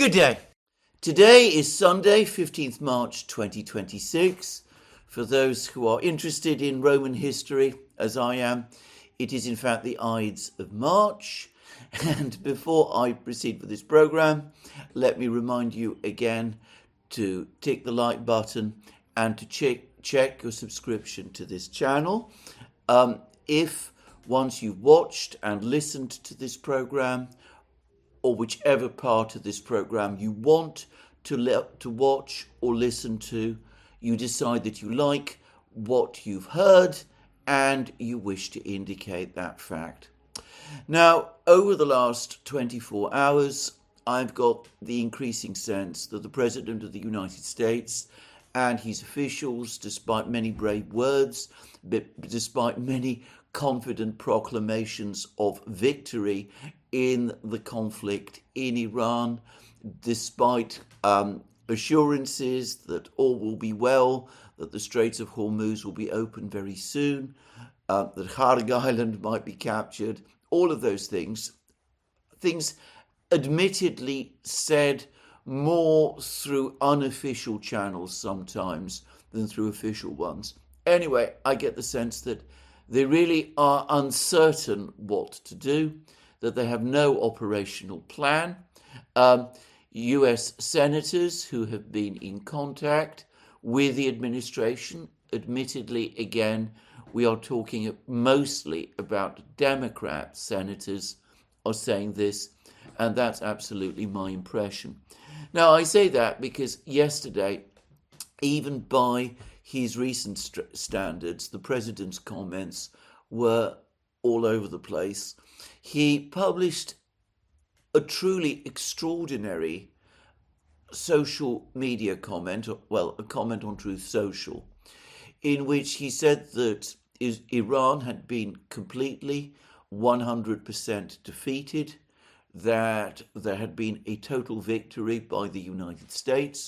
Good day. Today is Sunday, 15th March 2026. For those who are interested in Roman history, as I am, it is in fact the Ides of March. And before I proceed with this program, let me remind you again to tick the like button and to check your subscription to this channel. If once you've watched and listened to this program, or whichever part of this program you want to watch or listen to, you decide that you like what you've heard and you wish to indicate that fact. Now, over the last 24 hours, I've got the increasing sense that the President of the United States and his officials, despite many brave words, despite many confident proclamations of victory in the conflict in Iran, despite assurances that all will be well, that the Straits of Hormuz will be open very soon, that Kharg Island might be captured, all of those things admittedly said more through unofficial channels sometimes than through official ones. Anyway, I get the sense that they really are uncertain what to do, that they have no operational plan. US senators who have been in contact with the administration, admittedly, again, we are talking mostly about Democrat senators, are saying this, and that's absolutely my impression. Now, I say that because yesterday, even by his recent standards, the president's comments were all over the place. He published a truly extraordinary social media comment, a comment on Truth Social, in which he said that Iran had been completely 100% defeated, that there had been a total victory by the United States.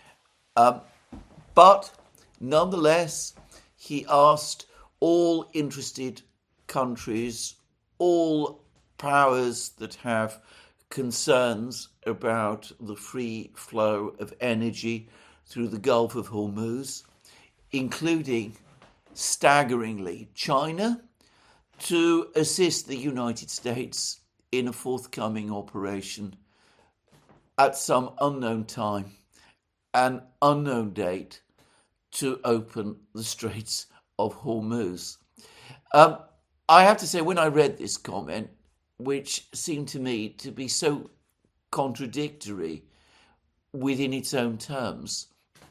But nonetheless, he asked all interested countries, all powers that have concerns about the free flow of energy through the Gulf of Hormuz, including, staggeringly, China, to assist the United States in a forthcoming operation at some unknown time, an unknown date, to open the Straits of Hormuz. I have to say, when I read this comment, which seemed to me to be so contradictory within its own terms,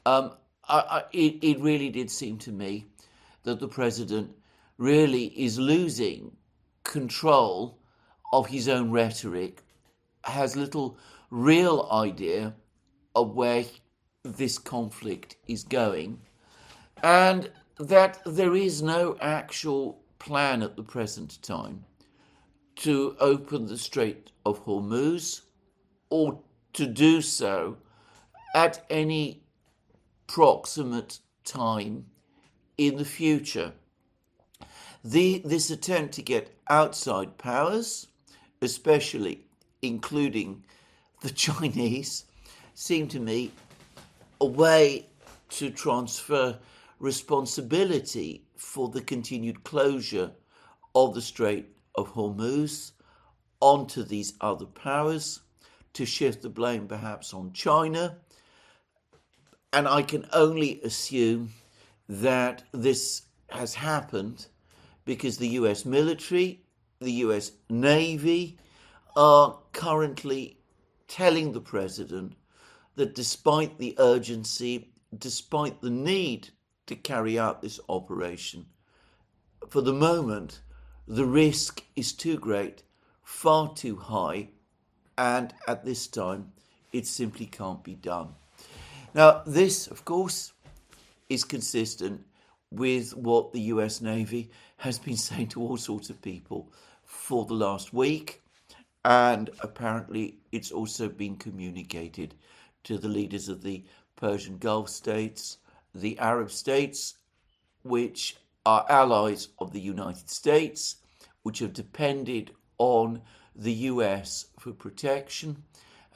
it really did seem to me that the president really is losing control of his own rhetoric, has little real idea of where this conflict is going, and that there is no actual plan at the present time to open the Strait of Hormuz, or to do so at any proximate time in the future. This attempt to get outside powers, especially including the Chinese, seemed to me a way to transfer responsibility for the continued closure of the Strait of Hormuz onto these other powers, to shift the blame perhaps on China. And I can only assume that this has happened because the US military, the US Navy, are currently telling the president that despite the urgency, despite the need to carry out this operation, for the moment, the risk is too great, far too high, and at this time, it simply can't be done. Now, this, of course, is consistent with what the US Navy has been saying to all sorts of people for the last week, and apparently it's also been communicated to the leaders of the Persian Gulf states, the Arab states, which are allies of the United States, which have depended on the US for protection,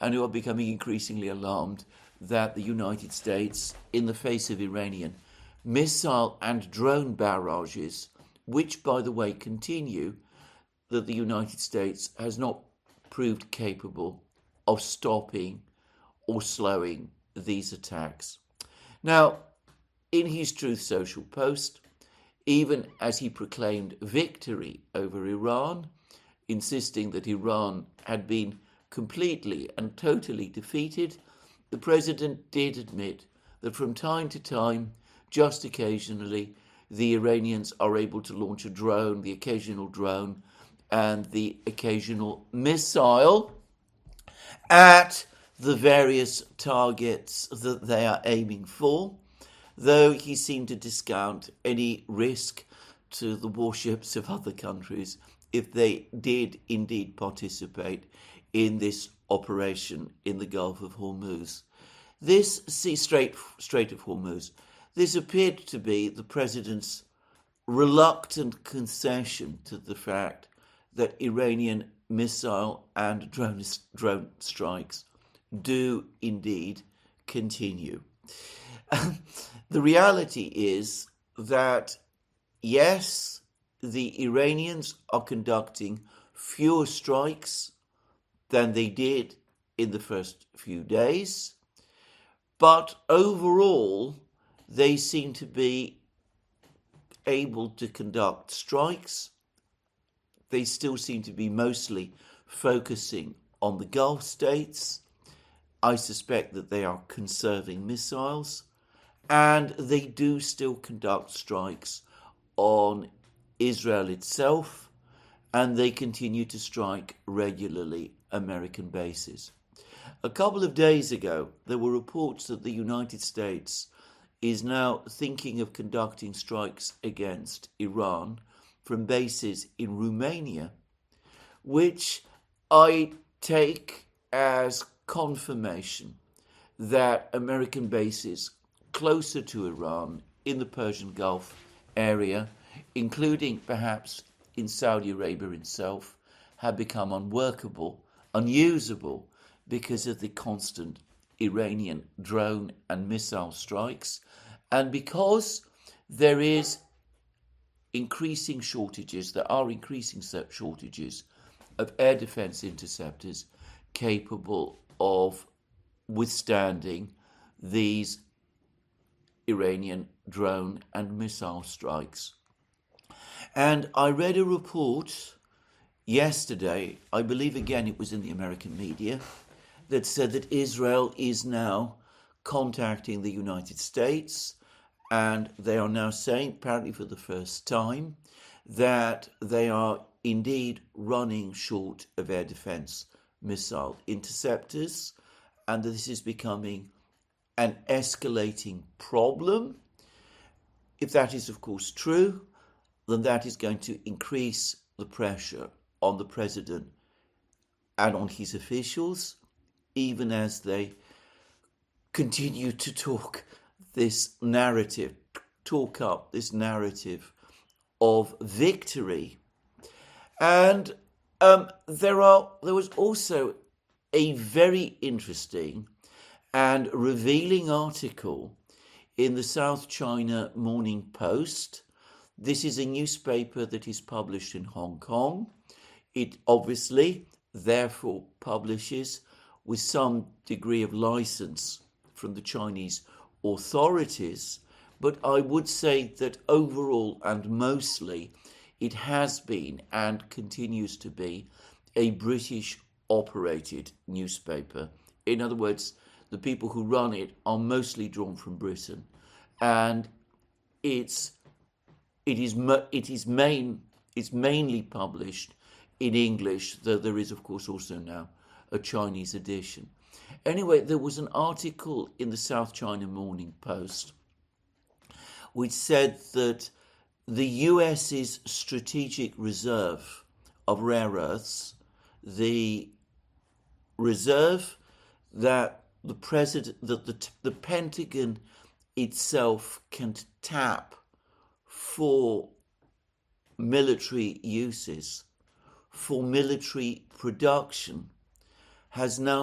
and who are becoming increasingly alarmed that the United States, in the face of Iranian missile and drone barrages, which, by the way, continue, that the United States has not proved capable of stopping or slowing these attacks. Now, in his Truth Social post, even as he proclaimed victory over Iran, insisting that Iran had been completely and totally defeated, the president did admit that from time to time, just occasionally, the Iranians are able to launch a drone, the occasional drone, and the occasional missile at the various targets that they are aiming for, though he seemed to discount any risk to the warships of other countries if they did indeed participate in this operation in the Gulf of Hormuz. This Strait of Hormuz, this appeared to be the president's reluctant concession to the fact that Iranian missile and drone strikes do indeed continue. The reality is that, yes, the Iranians are conducting fewer strikes than they did in the first few days, but overall they seem to be able to conduct strikes. They still seem to be mostly focusing on the Gulf states. I suspect that they are conserving missiles, and they do still conduct strikes on Israel itself, and they continue to strike regularly American bases. A couple of days ago, there were reports that the United States is now thinking of conducting strikes against Iran from bases in Romania, which I take as confirmation that American bases closer to Iran in the Persian Gulf area, including perhaps in Saudi Arabia itself, have become unworkable, unusable because of the constant Iranian drone and missile strikes, and because there are increasing shortages of air defense interceptors capable of withstanding these Iranian drone and missile strikes. And I read a report yesterday, I believe again it was in the American media, that said that Israel is now contacting the United States, and they are now saying, apparently for the first time, that they are indeed running short of air defense missile interceptors, and that this is becoming an escalating problem. If that is, of course, true, then that is going to increase the pressure on the president and on his officials, even as they continue to talk up this narrative of victory. And there was also a very interesting and revealing article in the South China Morning Post. This is a newspaper that is published in Hong Kong. It obviously, therefore, publishes with some degree of license from the Chinese authorities, but I would say that overall and mostly it has been and continues to be a British-operated newspaper. In other words, the people who run it are mostly drawn from Britain, and it's mainly published in English, though there is, of course, also now a Chinese edition. Anyway, there was an article in the South China Morning Post which said that the US's strategic reserve of rare earths, the reserve that the Pentagon itself can tap for military uses, for military production, has now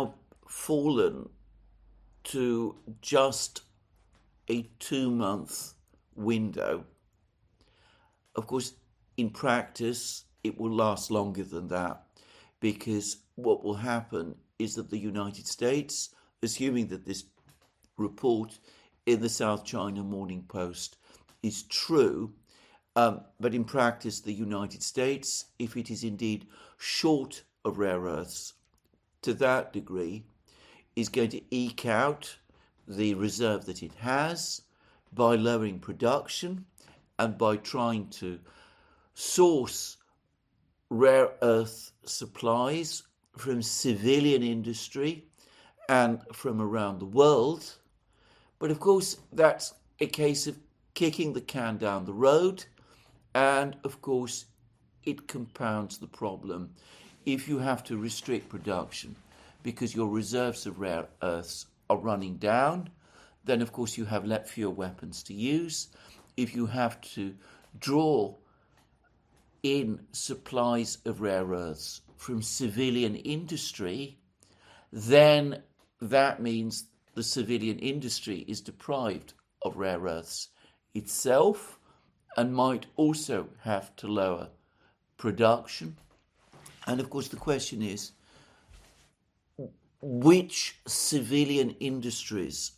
fallen to just a 2-month window. Of course, in practice, it will last longer than that, because what will happen is that the United States, assuming that this report in the South China Morning Post is true, but in practice, the United States, if it is indeed short of rare earths to that degree, is going to eke out the reserve that it has by lowering production and by trying to source rare earth supplies from civilian industry and from around the world. But of course, that's a case of kicking the can down the road, and of course, it compounds the problem if you have to restrict production because your reserves of rare earths are running down. Then of course you have fewer weapons to use. If you have to draw in supplies of rare earths from civilian industry, then that means the civilian industry is deprived of rare earths itself and might also have to lower production. And of course the question is, which civilian industries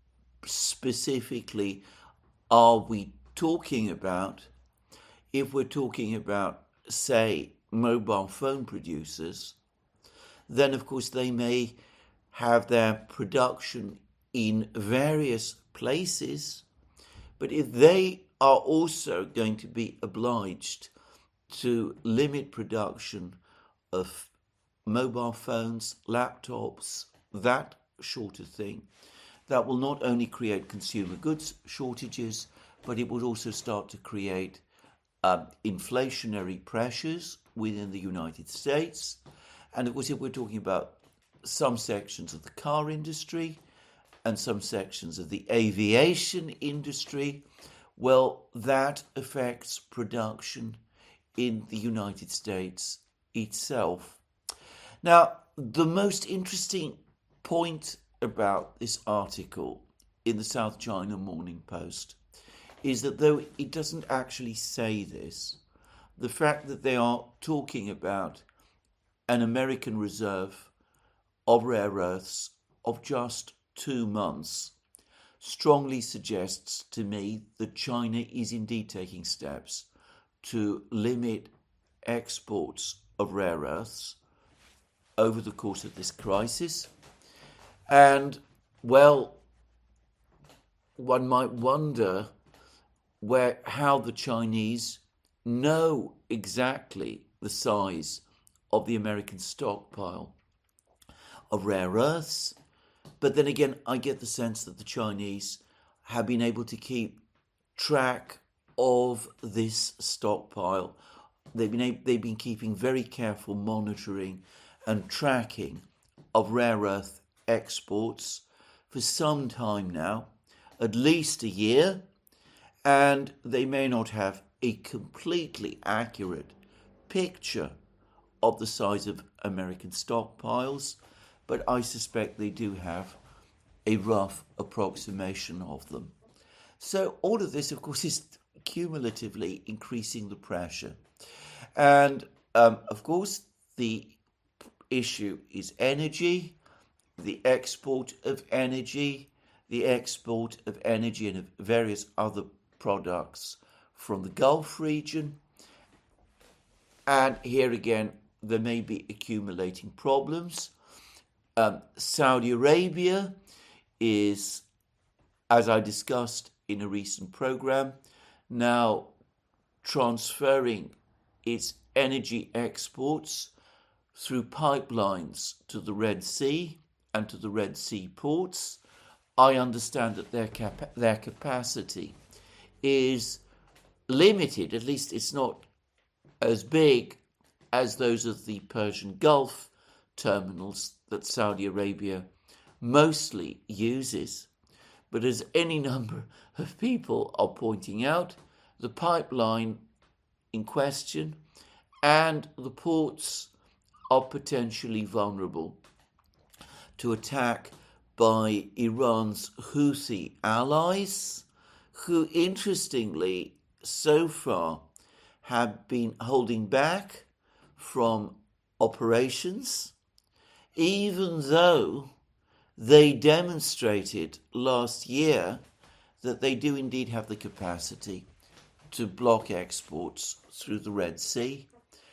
specifically are we talking about? If we're talking about, say, mobile phone producers, then of course they may have their production in various places, but if they are also going to be obliged to limit production of mobile phones, laptops, that sort of thing, that will not only create consumer goods shortages, but it will also start to create inflationary pressures within the United States. And of course, if we're talking about some sections of the car industry and some sections of the aviation industry, well, that affects production in the United States itself. Now, the most interesting point about this article in the South China Morning Post is that though it doesn't actually say this, the fact that they are talking about an American reserve of rare earths of just 2 months strongly suggests to me that China is indeed taking steps to limit exports of rare earths over the course of this crisis. And, well, one might wonder how the Chinese know exactly the size of the American stockpile of rare earths. But then again, I get the sense that the Chinese have been able to keep track of this stockpile. They've been keeping very careful monitoring and tracking of rare earth exports for some time now, at least a year, and they may not have a completely accurate picture of the size of American stockpiles, but I suspect they do have a rough approximation of them. So all of this, of course, is cumulatively increasing the pressure. And, of course, the issue is energy, the export of energy and of various other products from the Gulf region. And here again, there may be accumulating problems. Saudi Arabia is, as I discussed in a recent program, now transferring its energy exports through pipelines to the Red Sea and to the Red Sea ports. I understand that their capacity is limited, at least it's not as big as those of the Persian Gulf terminals that Saudi Arabia mostly uses. But as any number of people are pointing out, the pipeline in question and the ports are potentially vulnerable to attack by Iran's Houthi allies, who interestingly so far have been holding back from operations, even though they demonstrated last year that they do indeed have the capacity to block exports through the Red Sea,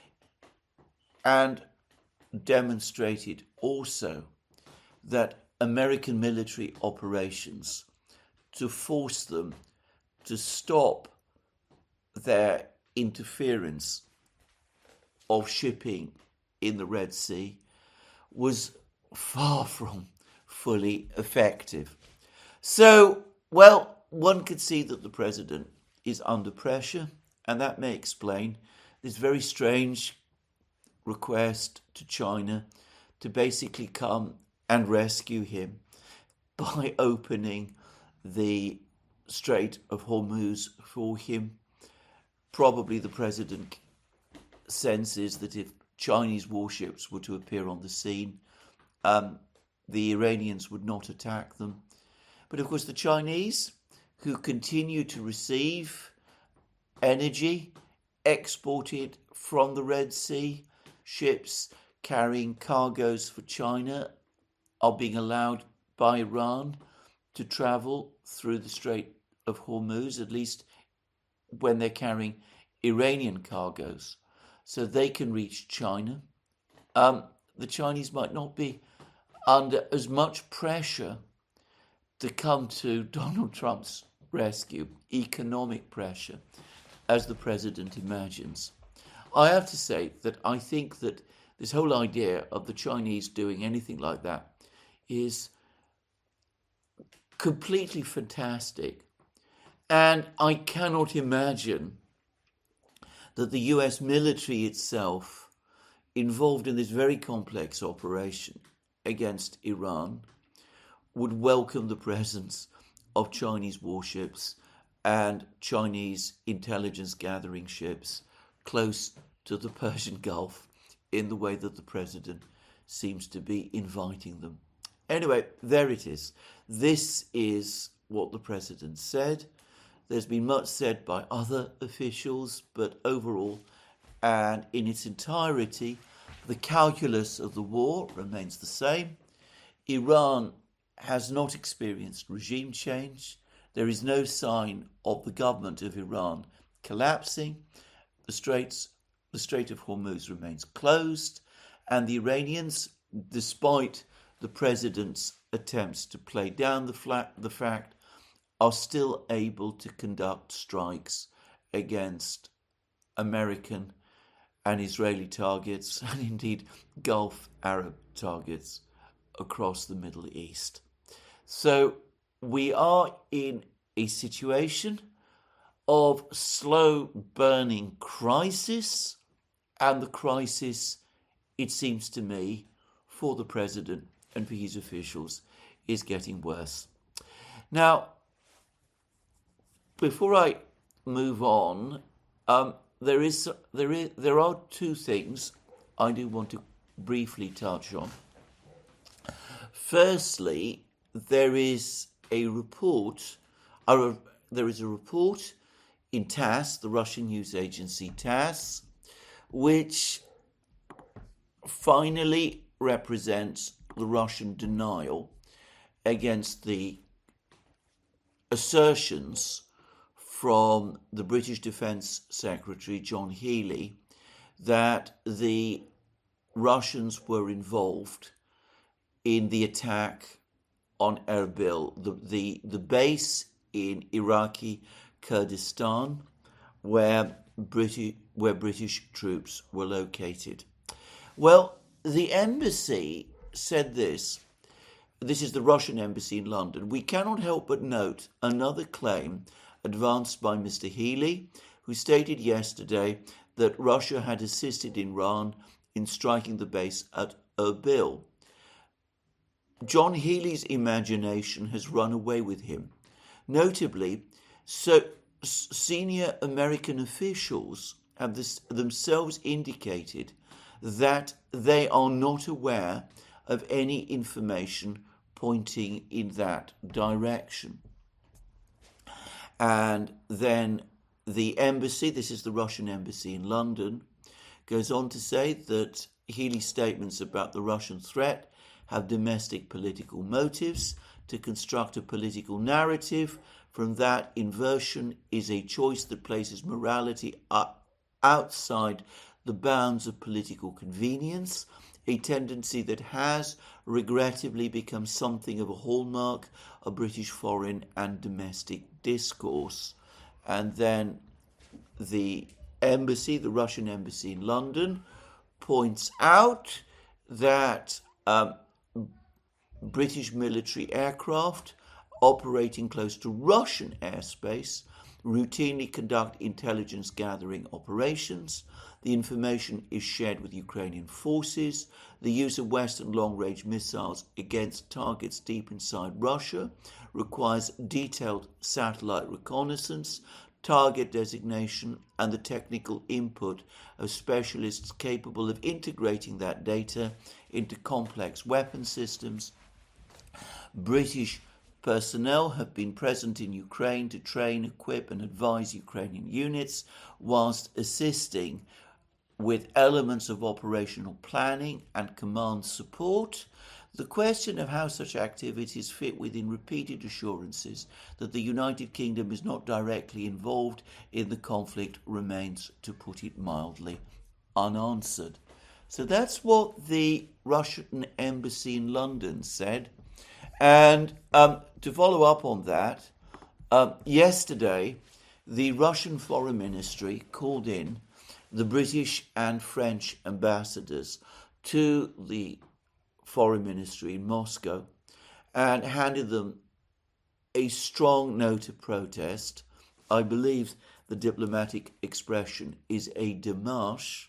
and demonstrated also that American military operations to force them to stop their interference of shipping in the Red Sea was far from fully effective. So, well, one could see that the president is under pressure, and that may explain this very strange request to China to basically come and rescue him by opening the Strait of Hormuz for him. Probably the president senses that if Chinese warships were to appear on the scene, the Iranians would not attack them. But of course the Chinese, who continue to receive energy exported from the Red Sea, ships carrying cargoes for China are being allowed by Iran to travel through the Strait of Hormuz, at least when they're carrying Iranian cargoes, so they can reach China. The Chinese might not be under as much pressure to come to Donald Trump's rescue, economic pressure, as the president imagines. I have to say that I think that this whole idea of the Chinese doing anything like that is completely fantastic. And I cannot imagine that the US military itself, involved in this very complex operation against Iran, would welcome the presence of Chinese warships and Chinese intelligence gathering ships close to the Persian Gulf in the way that the president seems to be inviting them. Anyway, there it is. This is what the president said. There's been much said by other officials, but overall and in its entirety, the calculus of the war remains the same. Iran has not experienced regime change. There is no sign of the government of Iran collapsing. The Strait of Hormuz remains closed, and the Iranians, despite the president's attempts to play down the fact, are still able to conduct strikes against American and Israeli targets, and indeed Gulf Arab targets across the Middle East. So we are in a situation of slow burning crisis, and the crisis, it seems to me, for the president and for his officials is getting worse. Now, before I move on, there are two things I do want to briefly touch on. Firstly, there is a report in TASS, the Russian news agency TASS, which finally represents the Russian denial against the assertions from the British Defence Secretary John Healey that the Russians were involved in the attack on Erbil, the base in Iraqi Kurdistan, where British troops were located. Well, the embassy said this. This is the Russian embassy in London. We cannot help but note another claim advanced by Mr. Healey, who stated yesterday that Russia had assisted Iran in striking the base at Erbil. John Healey's imagination has run away with him. Notably, senior American officials have themselves indicated that they are not aware of any information pointing in that direction. And then the embassy, this is the Russian embassy in London, goes on to say that Healey's statements about the Russian threat have domestic political motives to construct a political narrative. From that, inversion is a choice that places morality outside the bounds of political convenience, a tendency that has regrettably become something of a hallmark of British foreign and domestic discourse. And then the embassy, the Russian embassy in London, points out that British military aircraft operating close to Russian airspace routinely conduct intelligence gathering operations. The information is shared with Ukrainian forces. The use of Western long-range missiles against targets deep inside Russia requires detailed satellite reconnaissance, target designation, and the technical input of specialists capable of integrating that data into complex weapon systems. British personnel have been present in Ukraine to train, equip, and advise Ukrainian units, whilst assisting with elements of operational planning and command support. The question of how such activities fit within repeated assurances that the United Kingdom is not directly involved in the conflict remains, to put it mildly, unanswered. So that's what the Russian embassy in London said. And to follow up on that, yesterday the Russian Foreign Ministry called in the British and French ambassadors to the Foreign Ministry in Moscow and handed them a strong note of protest. I believe the diplomatic expression is a démarche,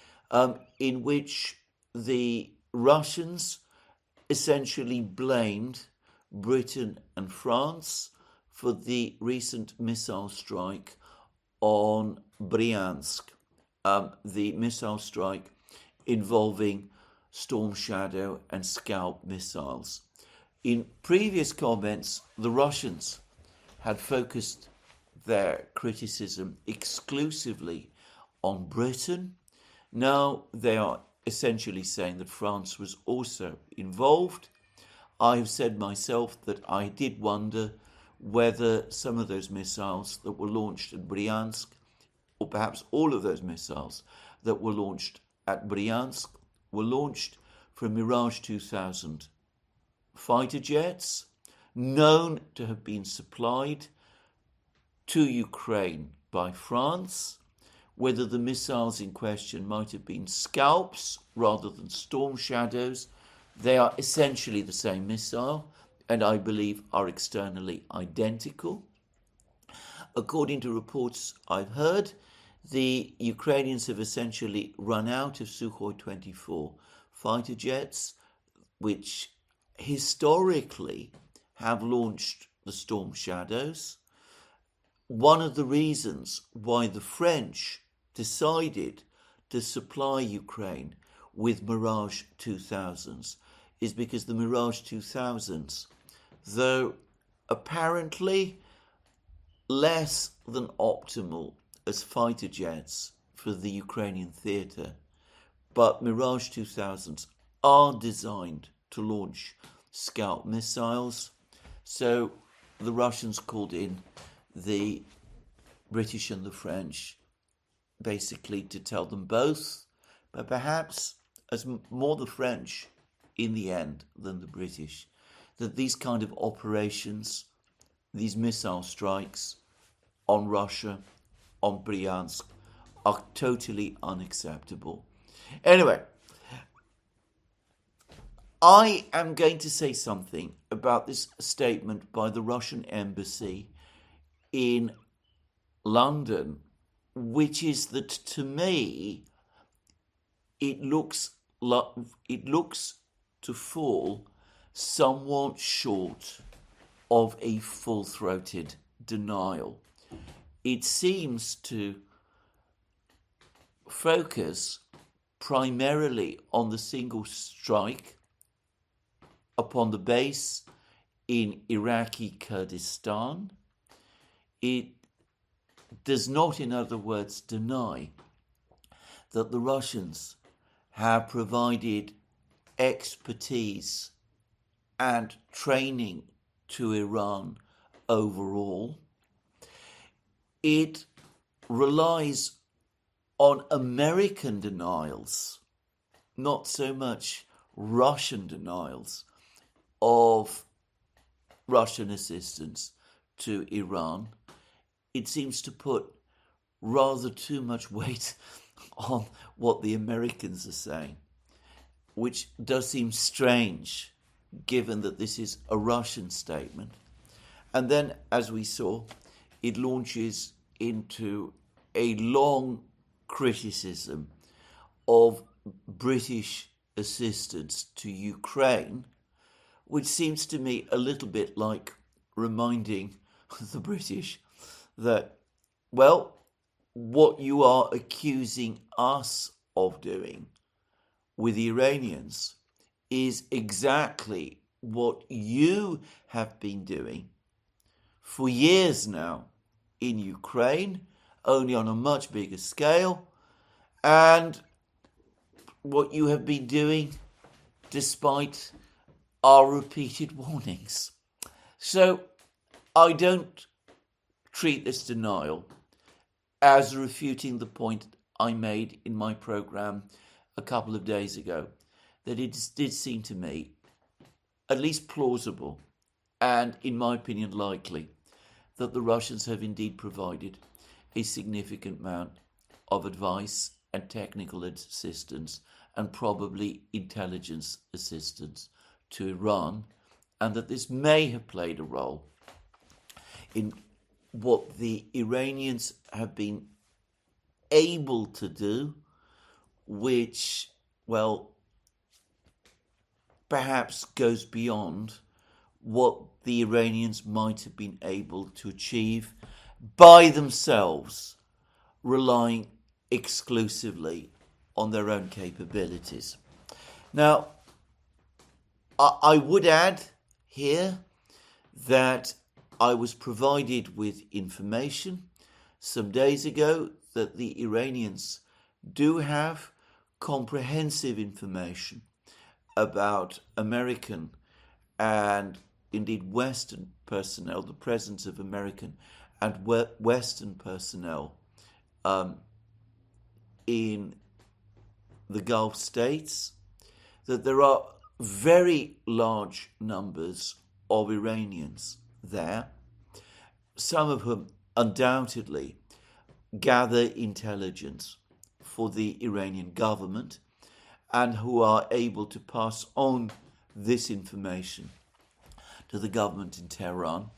in which the Russians essentially blamed Britain and France for the recent missile strike on Bryansk, the missile strike involving Storm Shadow and Scalp missiles. In previous comments, the Russians had focused their criticism exclusively on Britain. Now they are essentially saying that France was also involved. I have said myself that I did wonder whether some of those missiles that were launched at Bryansk, or perhaps all of those missiles that were launched at Bryansk, were launched from Mirage 2000 fighter jets, known to have been supplied to Ukraine by France, whether the missiles in question might have been Scalps rather than Storm Shadows. They are essentially the same missile, and I believe are externally identical. According to reports I've heard, the Ukrainians have essentially run out of Sukhoi 24 fighter jets, which historically have launched the Storm Shadows. One of the reasons why the French decided to supply Ukraine with Mirage 2000s is because the Mirage 2000s, though apparently less than optimal as fighter jets for the Ukrainian theatre, but Mirage 2000s are designed to launch Scalp missiles. So the Russians called in the British and the French basically to tell them both, but perhaps as more the French in the end than the British, that these kind of operations, these missile strikes on Russia, on Bryansk, are totally unacceptable. Anyway, I am going to say something about this statement by the Russian embassy in London, which is that to me it looks to fall somewhat short of a full-throated denial. It seems to focus primarily on the single strike upon the base in Iraqi Kurdistan. It does not, in other words, deny that the Russians have provided expertise and training to Iran overall. It relies on American denials, not so much Russian denials, of Russian assistance to Iran. It seems to put rather too much weight on what the Americans are saying, which does seem strange given that this is a Russian statement. And then, as we saw, it launches into a long criticism of British assistance to Ukraine, which seems to me a little bit like reminding the British that, well, what you are accusing us of doing with the Iranians is exactly what you have been doing for years now in Ukraine, only on a much bigger scale, and what you have been doing despite our repeated warnings. So I don't treat this denial as refuting the point I made in my programme a couple of days ago, that it did seem to me at least plausible and, in my opinion, likely that the Russians have indeed provided a significant amount of advice and technical assistance and probably intelligence assistance to Iran, and that this may have played a role in what the Iranians have been able to do, which, well, perhaps goes beyond what the Iranians might have been able to achieve by themselves, relying exclusively on their own capabilities. Now, I would add here that I was provided with information some days ago that the Iranians do have comprehensive information about American and indeed Western personnel, the presence of American and Western personnel in the Gulf states, that there are very large numbers of Iranians there, some of whom undoubtedly gather intelligence for the Iranian government and who are able to pass on this information to the government in Tehran.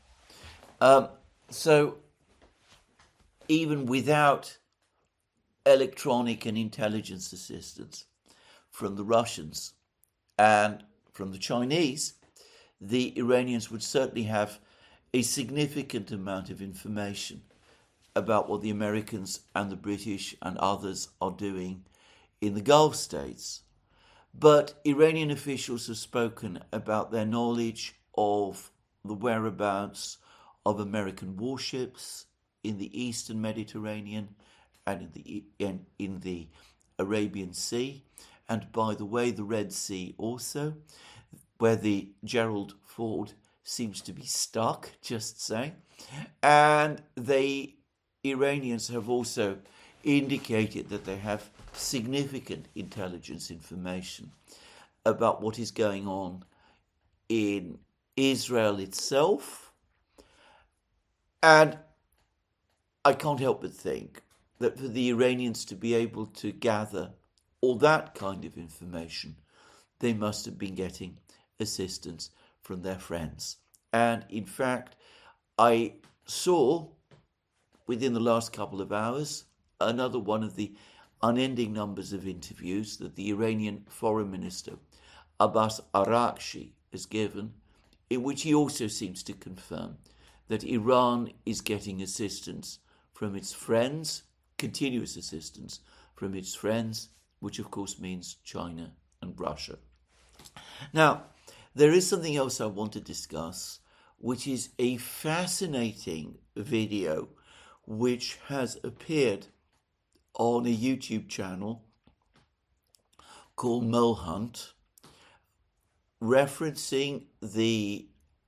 So even without electronic and intelligence assistance from the Russians and from the Chinese, the Iranians would certainly have a significant amount of information about what the Americans and the British and others are doing in the Gulf states. But Iranian officials have spoken about their knowledge of the whereabouts of American warships in the Eastern Mediterranean and in the Arabian Sea, and by the way, the Red Sea also, where the Gerald Ford seems to be stuck, just saying. And the Iranians have also indicated that they have significant intelligence information about what is going on in Israel itself. And I can't help but think that for the Iranians to be able to gather all that kind of information, they must have been getting assistance from their friends. And in fact, I saw within the last couple of hours another one of the unending numbers of interviews that the Iranian Foreign Minister Abbas Araghchi has given, in which he also seems to confirm that Iran is getting assistance from its friends, continuous assistance from its friends, which of course means China and Russia. Now, There is something else I want to discuss, which is a fascinating video which has appeared on a YouTube channel called Mole Hunt, referencing the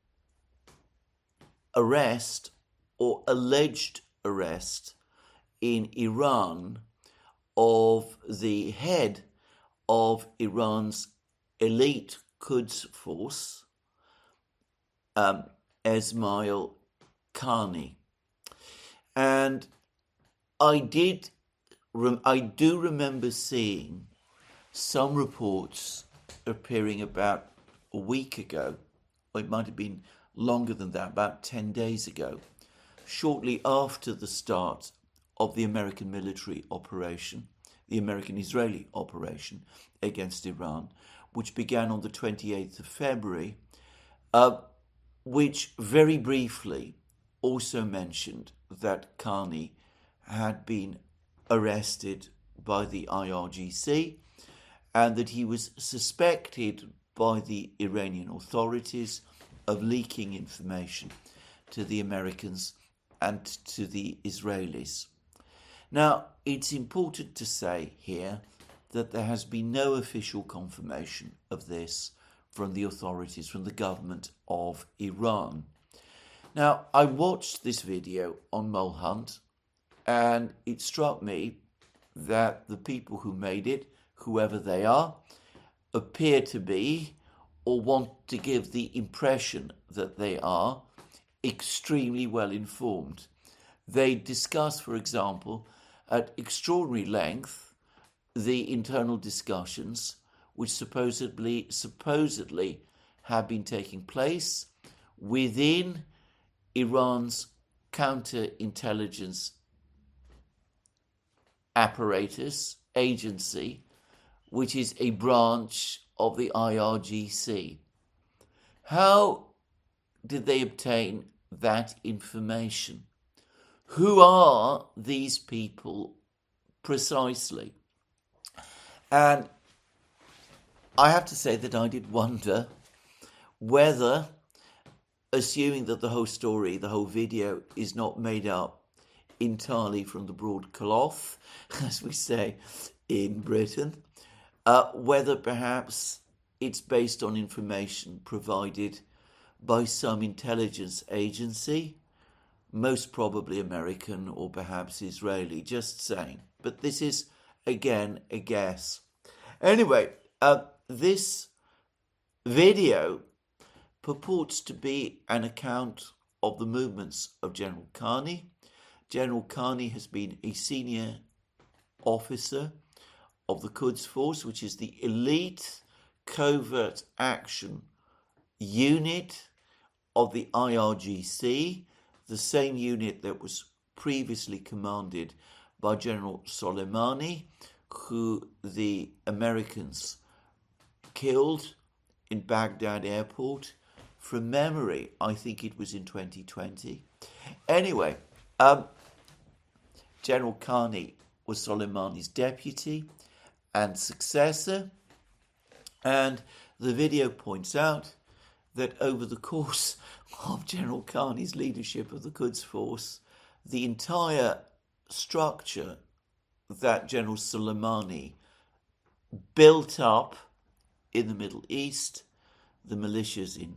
arrest or alleged arrest in Iran of the head of Iran's elite Quds force, Esmail Qani. And I do remember seeing some reports appearing about a week ago, or it might have been longer than that, about 10 days ago, shortly after the start of the American military operation, the American-Israeli operation against Iran, which began on the 28th of February, which very briefly also mentioned that Qani had been arrested by the IRGC and that he was suspected by the Iranian authorities of leaking information to the Americans and to the Israelis. Now, it's important to say here that there has been no official confirmation of this from the authorities, from the government of Iran. Now, I watched this video on Mole Hunt, and it struck me that the people who made it, whoever they are, appear to be, or want to give the impression that they are, extremely well informed. They discuss, for example, at extraordinary length, the internal discussions which supposedly have been taking place within Iran's counterintelligence apparatus, agency, which is a branch of the IRGC. How did they obtain that information? Who are these people precisely? And I have to say that I did wonder whether, assuming that the whole story, the whole video, is not made up entirely from the broad cloth, as we say in Britain, whether perhaps it's based on information provided by some intelligence agency, most probably American or perhaps Israeli, just saying. But this is, again, a guess. Anyway, this video purports to be an account of the movements of General Qani. General Qani has been a senior officer of the Quds Force, which is the elite covert action unit of the IRGC, the same unit that was previously commanded by General Soleimani, who the Americans killed in Baghdad airport. From memory, I think it was in 2020. Anyway, General Qani was Soleimani's deputy and successor, and the video points out that over the course of General Qani's leadership of the Quds Force, the entire structure that General Soleimani built up in the Middle East, the militias in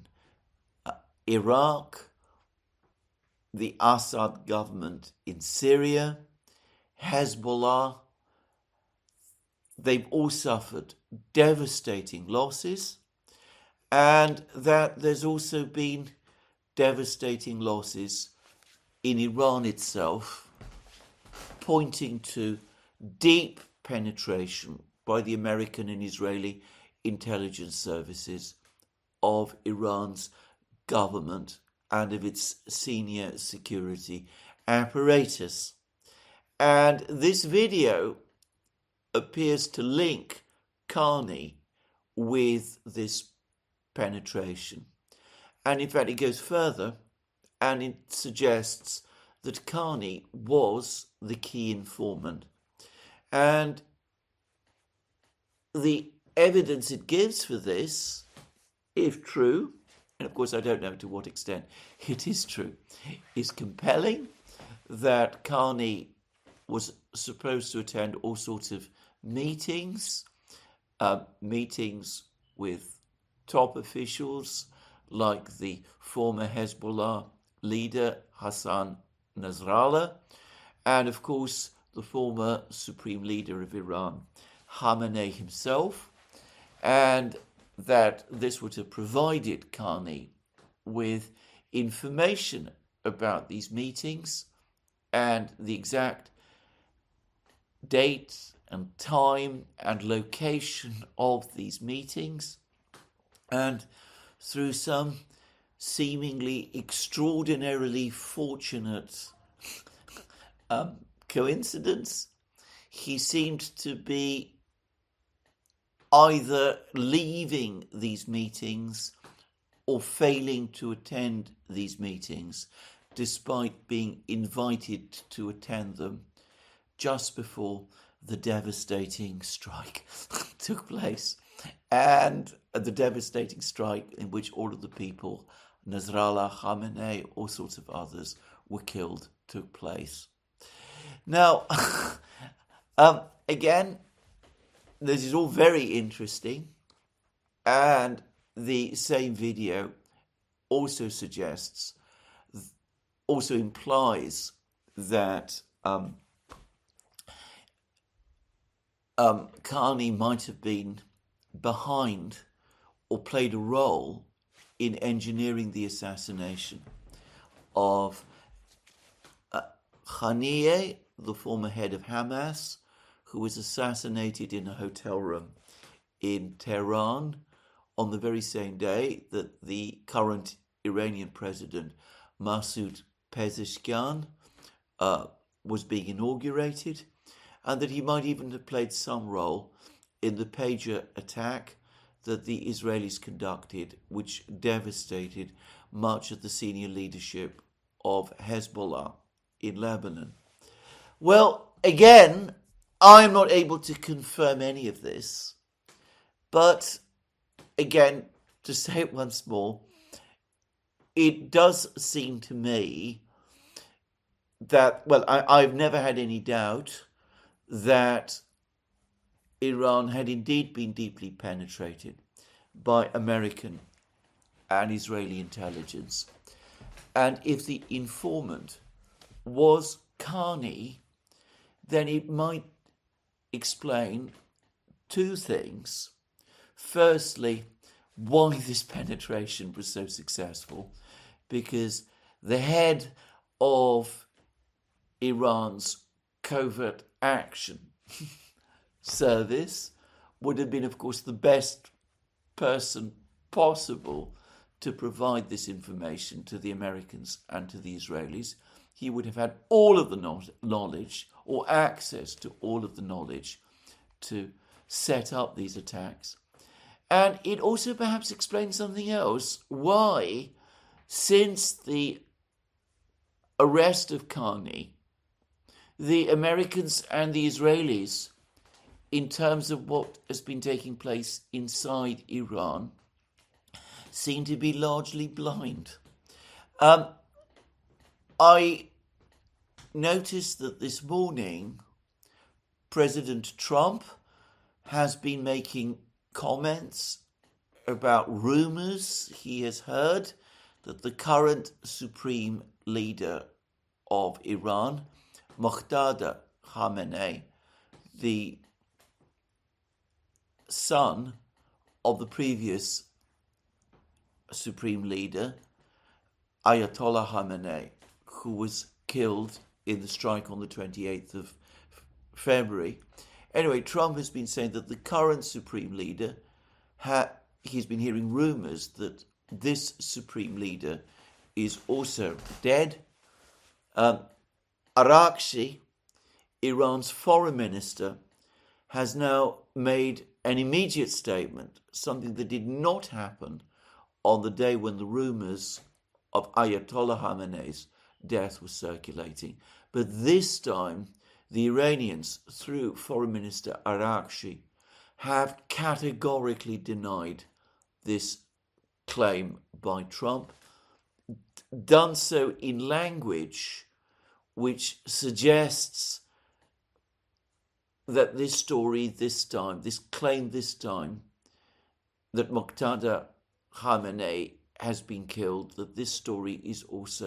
Iraq, the Assad government in Syria, Hezbollah, they've all suffered devastating losses, and that there's also been devastating losses in Iran itself, pointing to deep penetration by the American and Israeli intelligence services of Iran's government and of its senior security apparatus. And this video appears to link Qani with this penetration. And in fact, it goes further and it suggests that Qani was the key informant. And the evidence it gives for this if true, and of course I don't know to what extent it is true, is compelling, that Carney was supposed to attend all sorts of meetings, meetings with top officials like the former Hezbollah leader Hassan Nasrallah, and of course the former supreme leader of Iran, Khamenei himself, and that this would have provided Carney with information about these meetings and the exact date and time and location of these meetings. And through some seemingly extraordinarily fortunate coincidence, he seemed to be either leaving these meetings or failing to attend these meetings, despite being invited to attend them just before the devastating strike took place. And the devastating strike in which all of the people, Nasrallah, Khamenei, all sorts of others, were killed, took place. Now, again, this is all very interesting, and the same video also suggests, also implies that Carney might have been behind or played a role in engineering the assassination of Haniyeh, the former head of Hamas, who was assassinated in a hotel room in Tehran on the very same day that the current Iranian president, Masoud Pezeshkian, was being inaugurated, and that he might even have played some role in the pager attack that the Israelis conducted, which devastated much of the senior leadership of Hezbollah in Lebanon. Well, again, I'm not able to confirm any of this, but again, to say it once more, it does seem to me that, well, I've never had any doubt that Iran had indeed been deeply penetrated by American and Israeli intelligence. And if the informant was Carney, then it might explain two things. Firstly, why this penetration was so successful, because the head of Iran's covert action service would have been, of course, the best person possible to provide this information to the Americans and to the Israelis. He would have had all of the knowledge, or access to all of the knowledge, to set up these attacks. And it also perhaps explains something else. Why, since the arrest of Carney, the Americans and the Israelis, in terms of what has been taking place inside Iran, seem to be largely blind. I noticed that this morning President Trump has been making comments about rumors he has heard that the current supreme leader of Iran, Moqtada Khamenei, the son of the previous supreme leader, Ayatollah Khamenei, who was killed in the strike on the 28th of February. Anyway, Trump has been saying that the current supreme leader, he's been hearing rumors that this supreme leader is also dead. Araghchi, Iran's foreign minister, has now made an immediate statement, something that did not happen on the day when the rumors of Ayatollah Khamenei's death was circulating. But this time, the Iranians, through Foreign Minister Araghchi, have categorically denied this claim by Trump, done so in language which suggests that this story this time, this claim this time, that Muqtada Khamenei has been killed, that this story is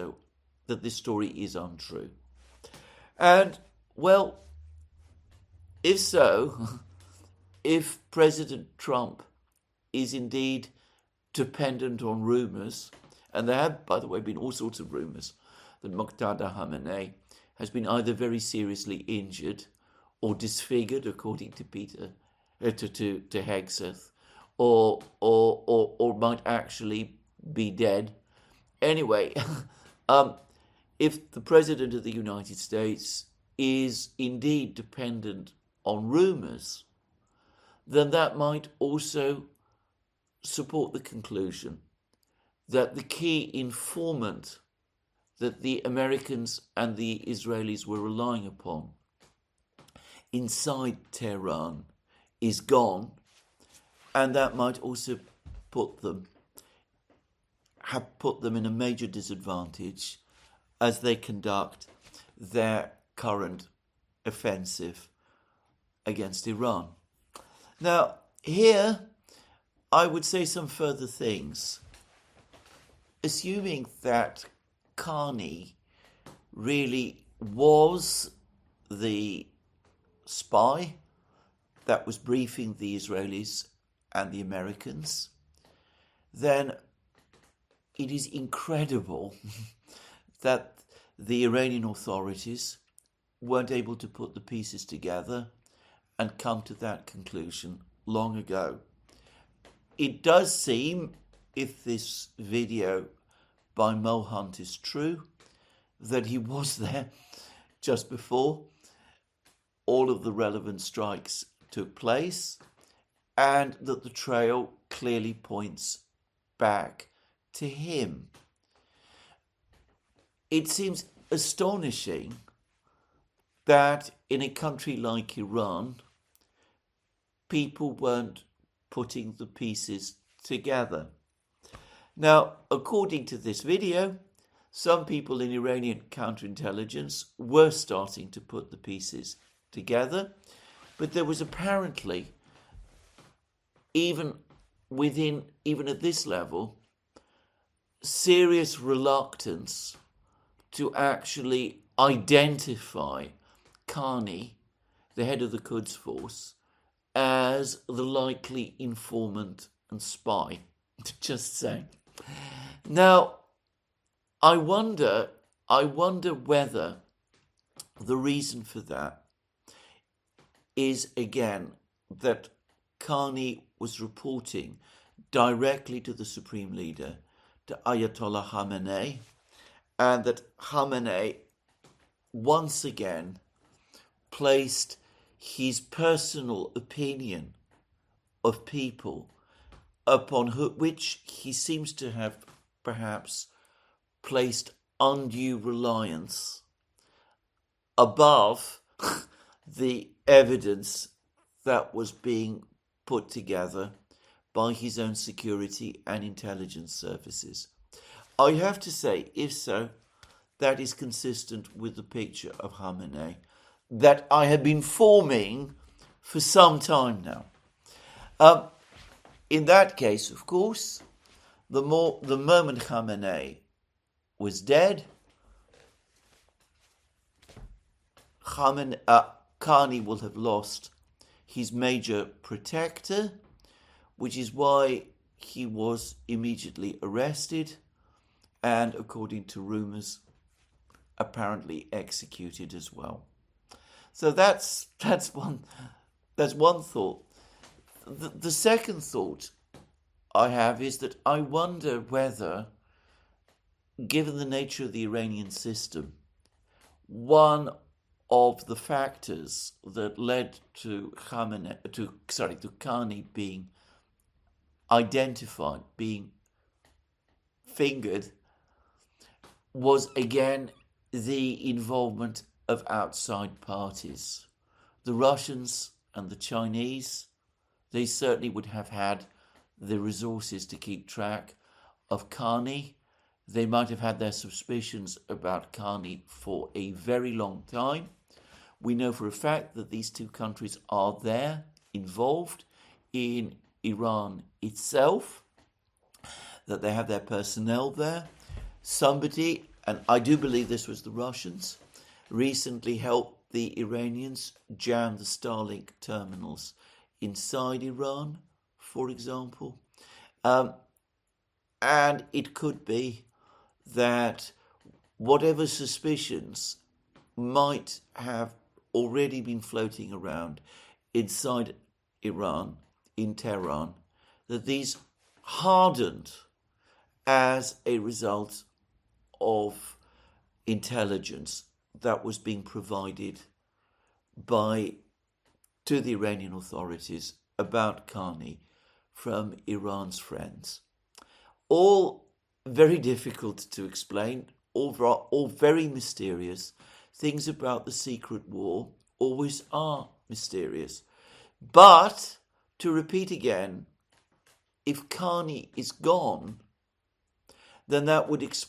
untrue. And, well, if so, if President Trump is indeed dependent on rumours, and there have, by the way, been all sorts of rumours that Muqtada Khamenei has been either very seriously injured or disfigured, according to to Hegseth, or might actually be dead. Anyway, if the President of the United States is indeed dependent on rumours, then that might also support the conclusion that the key informant that the Americans and the Israelis were relying upon inside Tehran is gone, and that might also have put them in a major disadvantage as they conduct their current offensive against Iran. Now, here I would say some further things. Assuming that Carney really was the spy that was briefing the Israelis and the Americans, then it is incredible that the Iranian authorities weren't able to put the pieces together and come to that conclusion long ago. It does seem, if this video by Mo Hunt is true, that he was there just before all of the relevant strikes took place, and that the trail clearly points back to him. It seems astonishing that in a country like Iran, people weren't putting the pieces together. Now, according to this video, some people in Iranian counterintelligence were starting to put the pieces together, but there was apparently, even at this level, serious reluctance to actually identify Carney, the head of the Quds Force, as the likely informant and spy. Just saying. Now, I wonder whether the reason for that is, again, that Carney was reporting directly to the Supreme Leader, to Ayatollah Khamenei, and that Khamenei once again placed his personal opinion of people upon which he seems to have perhaps placed undue reliance above the evidence that was being put together by his own security and intelligence services. I have to say, if so, that is consistent with the picture of Khamenei that I have been forming for some time now. In that case, of course, the moment Khamenei was dead, Carney will have lost his major protector, which is why he was immediately arrested and, according to rumours, apparently executed as well. So that's one thought. The second thought I have is that I wonder whether, given the nature of the Iranian system, one of the factors that led to Carney being identified, being fingered, was again the involvement of outside parties. The Russians and the Chinese, they certainly would have had the resources to keep track of Khani. They might have had their suspicions about Khani for a very long time. We know for a fact that these two countries are there, involved in Iran itself, that they have their personnel there. Somebody, and I do believe this was the Russians, recently helped the Iranians jam the Starlink terminals inside Iran, for example. And it could be that whatever suspicions might have already been floating around inside Iran, in Tehran, that these hardened as a result of intelligence that was being provided to the Iranian authorities about Khani from Iran's friends. All very difficult to explain, all very mysterious. Things about the secret war always are mysterious. But, to repeat again, if Khani is gone, then that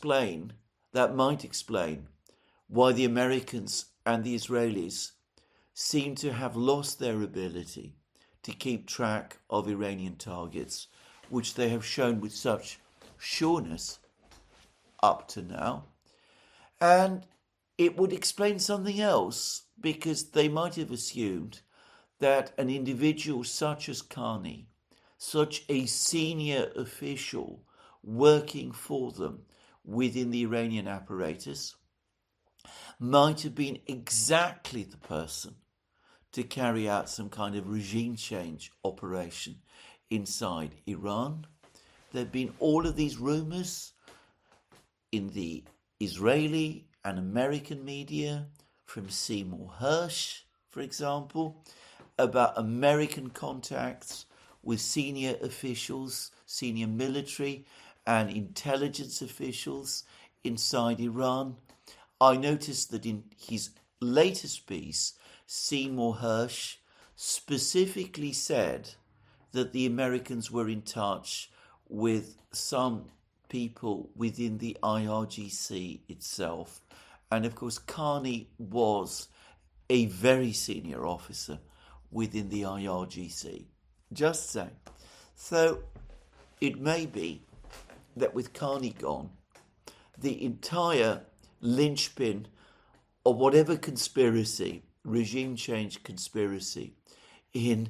might explain why the Americans and the Israelis seem to have lost their ability to keep track of Iranian targets, which they have shown with such sureness up to now. And it would explain something else, because they might have assumed that an individual such as Khani, such a senior official working for them within the Iranian apparatus, might have been exactly the person to carry out some kind of regime change operation inside Iran. There have been all of these rumours in the Israeli and American media, from Seymour Hersh, for example, about American contacts with senior officials, senior military and intelligence officials inside Iran. I noticed that in his latest piece, Seymour Hersh specifically said that the Americans were in touch with some people within the IRGC itself. And of course, Khani was a very senior officer within the IRGC. Just so. So it may be that with Khani gone, the entire linchpin of whatever conspiracy, regime change conspiracy in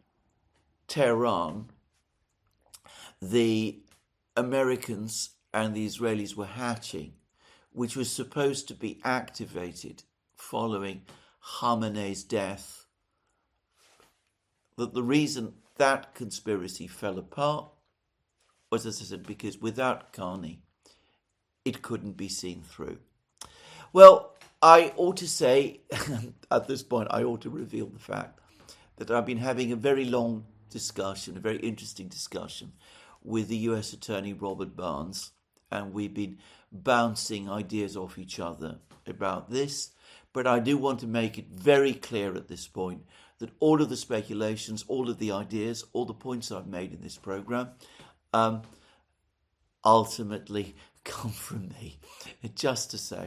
Tehran, the Americans and the Israelis were hatching, which was supposed to be activated following Khamenei's death, that the reason that conspiracy fell apart was, as I said, because without Khani, it couldn't be seen through. Well, I ought to say, at this point, I ought to reveal the fact that I've been having a very long discussion, a very interesting discussion with the US Attorney Robert Barnes, and we've been bouncing ideas off each other about this. But I do want to make it very clear at this point that all of the speculations, all of the ideas, all the points I've made in this program ultimately come from me. Just to say,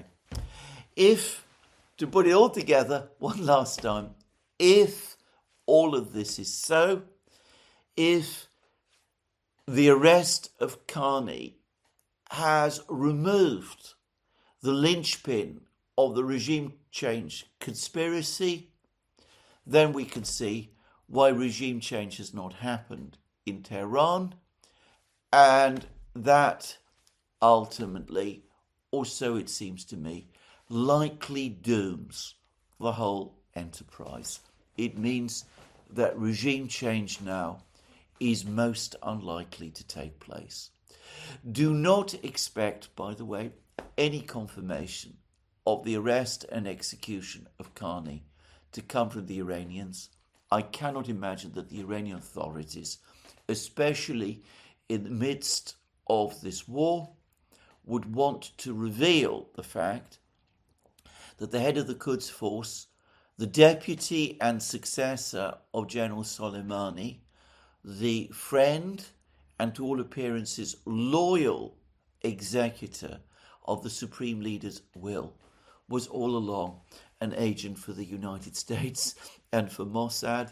to put it all together one last time, if all of this is so, if the arrest of Khani has removed the linchpin of the regime change conspiracy, then we can see why regime change has not happened in Tehran, and that ultimately, or so it seems to me, likely dooms the whole enterprise. It means that regime change now is most unlikely to take place. Do not expect, by the way, any confirmation of the arrest and execution of Khani to come from the Iranians. I cannot imagine that the Iranian authorities, especially in the midst of this war, would want to reveal the fact that the head of the Quds Force, the deputy and successor of General Soleimani, the friend and to all appearances loyal executor of the Supreme Leader's will, was all along an agent for the United States and for Mossad.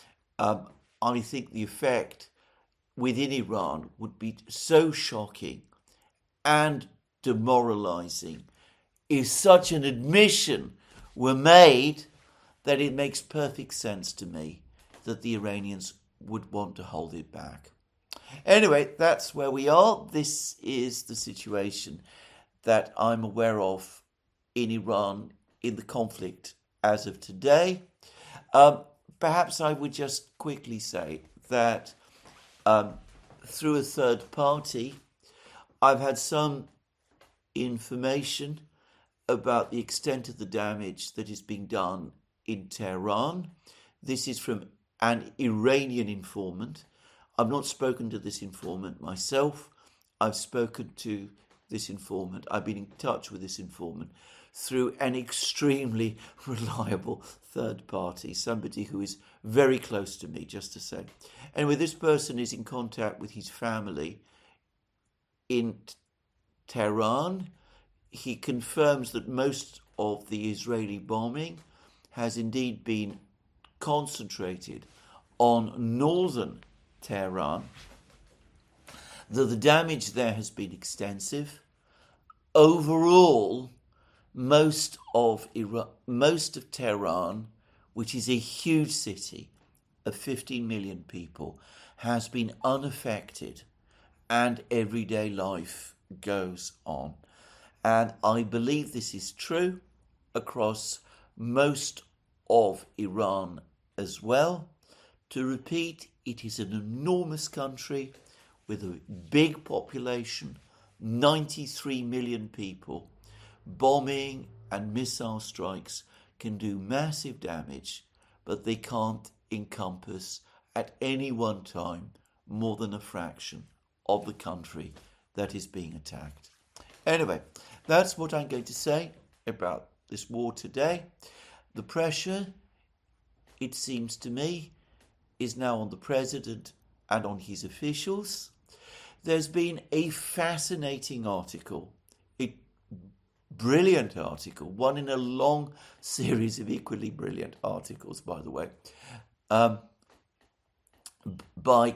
I think the effect within Iran would be so shocking and demoralizing if such an admission were made that it makes perfect sense to me that the Iranians would want to hold it back. Anyway, that's where we are. This is the situation that I'm aware of in Iran in the conflict as of today. Perhaps I would just quickly say that through a third party, I've had some information about the extent of the damage that is being done in Tehran. This is from an Iranian informant. I've not spoken to this informant myself. I've spoken to this informant. I've been in touch with this informant through an extremely reliable third party, somebody who is very close to me, just to say. Anyway, this person is in contact with his family in Tehran. He confirms that most of the Israeli bombing has indeed been concentrated on northern Tehran, that the damage there has been extensive. Overall, most of Tehran, which is a huge city of 15 million people, has been unaffected, and everyday life goes on. And I believe this is true across most of Iran as well. To repeat, it is an enormous country with a big population, 93 million people. Bombing and missile strikes can do massive damage, but they can't encompass at any one time more than a fraction of the country that is being attacked. Anyway, that's what I'm going to say about this war today. The pressure, it seems to me, is now on the president and on his officials. There's been a fascinating article, a brilliant article, one in a long series of equally brilliant articles, by the way, by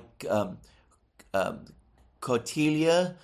Kautilya,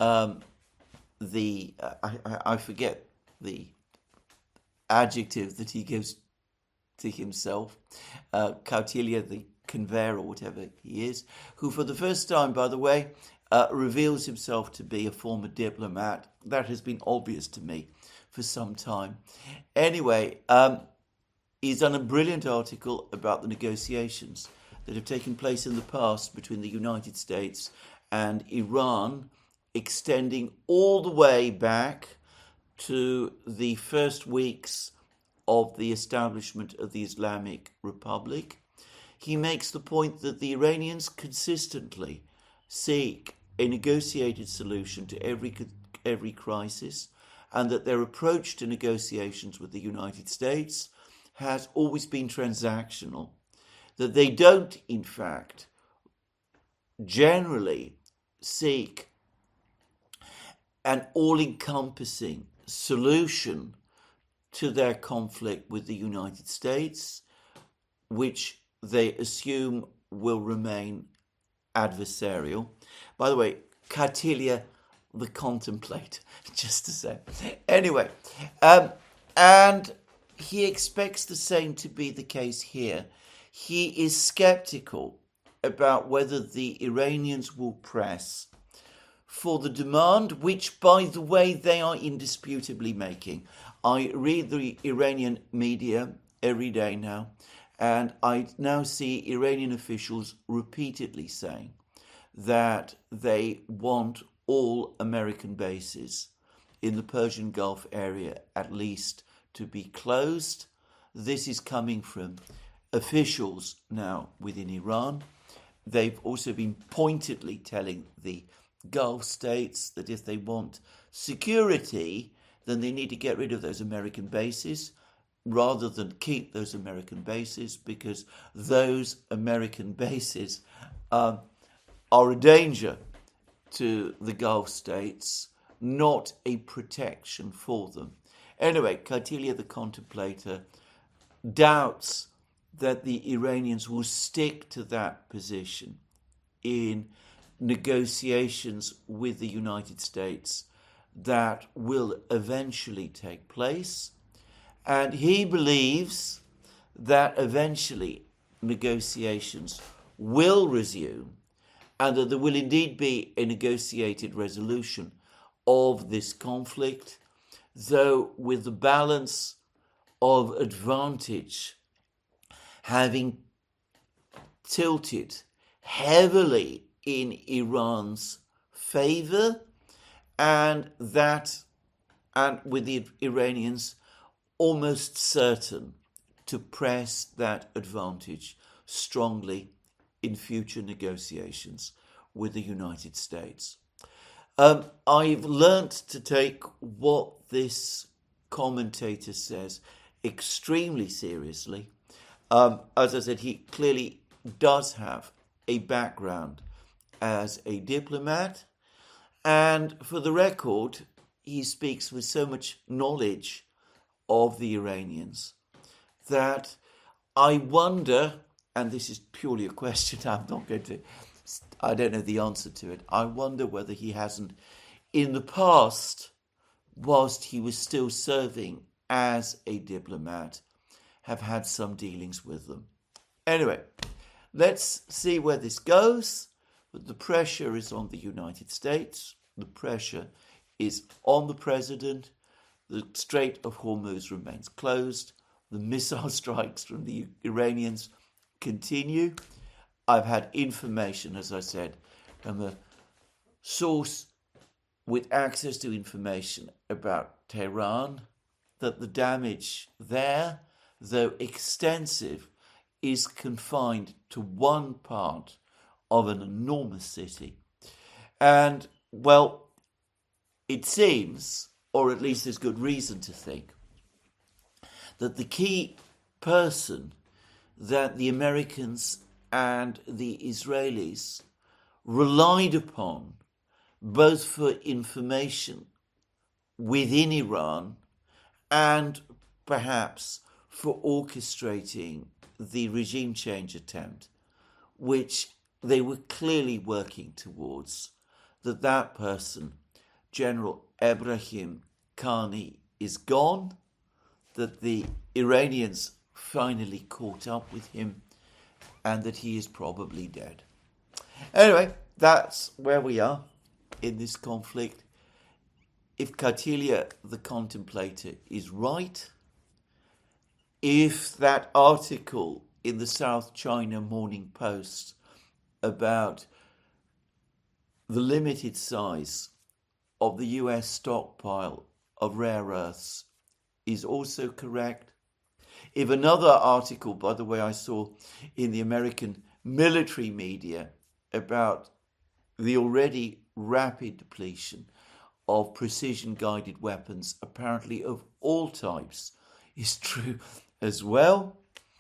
I forget the adjective that he gives to himself, Kautilya the conveyor or whatever he is, who for the first time, by the way, reveals himself to be a former diplomat. That has been obvious to me for some time. Anyway, he's done a brilliant article about the negotiations that have taken place in the past between the United States and Iran, extending all the way back to the first weeks of the establishment of the Islamic Republic. He makes the point that the Iranians consistently seek a negotiated solution to every crisis, and that their approach to negotiations with the United States has always been transactional, that they don't, in fact, generally seek an all-encompassing solution to their conflict with the United States, which they assume will remain adversarial. By the way, Kautilya the contemplator, just to say. Anyway, and he expects the same to be the case here. He is skeptical about whether the Iranians will press for the demand, which, by the way, they are indisputably making. I read the Iranian media every day now, and I now see Iranian officials repeatedly saying that they want all American bases in the Persian Gulf area at least to be closed. This is coming from officials now within Iran. They've also been pointedly telling the Gulf states that if they want security, then they need to get rid of those American bases rather than keep those American bases, because those American bases are a danger to the Gulf states, not a protection for them. Anyway, Kautilya the Contemplator doubts that the Iranians will stick to that position in negotiations with the United States that will eventually take place. And he believes that eventually negotiations will resume and that there will indeed be a negotiated resolution of this conflict, though with the balance of advantage having tilted heavily in Iran's favor, and with the Iranians almost certain to press that advantage strongly in future negotiations with the United States. I've learnt to take what this commentator says extremely seriously. As I said, he clearly does have a background as a diplomat, and for the record, he speaks with so much knowledge of the Iranians that I wonder, and this is purely a question, I don't know the answer to it, I wonder whether he hasn't, in the past, whilst he was still serving as a diplomat, have had some dealings with them. Anyway, let's see where this goes. But the pressure is on the United States. The pressure is on the president. The Strait of Hormuz remains closed. The missile strikes from the Iranians continue. I've had information, as I said, from a source with access to information about Tehran, that the damage there, though extensive, is confined to one part of an enormous city. And, well, it seems, or at least there's good reason to think, that the key person that the Americans and the Israelis relied upon, both for information within Iran and perhaps for orchestrating the regime change attempt, which they were clearly working towards, that person, General Ebrahim Khani, is gone, that the Iranians finally caught up with him, and that he is probably dead. Anyway, that's where we are in this conflict. If Kautilya the Contemplator is right, if that article in the South China Morning Post about the limited size of the US stockpile of rare earths is also correct, if another article, by the way, I saw in the American military media about the already rapid depletion of precision-guided weapons, apparently of all types, is true as well,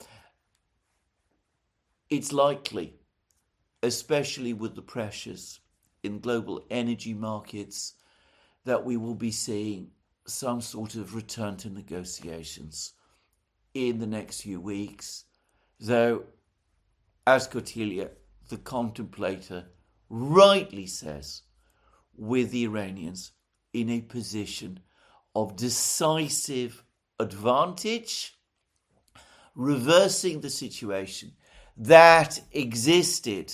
it's likely, especially with the pressures in global energy markets, that we will be seeing some sort of return to negotiations in the next few weeks, though, as Kautilya the Contemplator rightly says, with the Iranians in a position of decisive advantage, reversing the situation that existed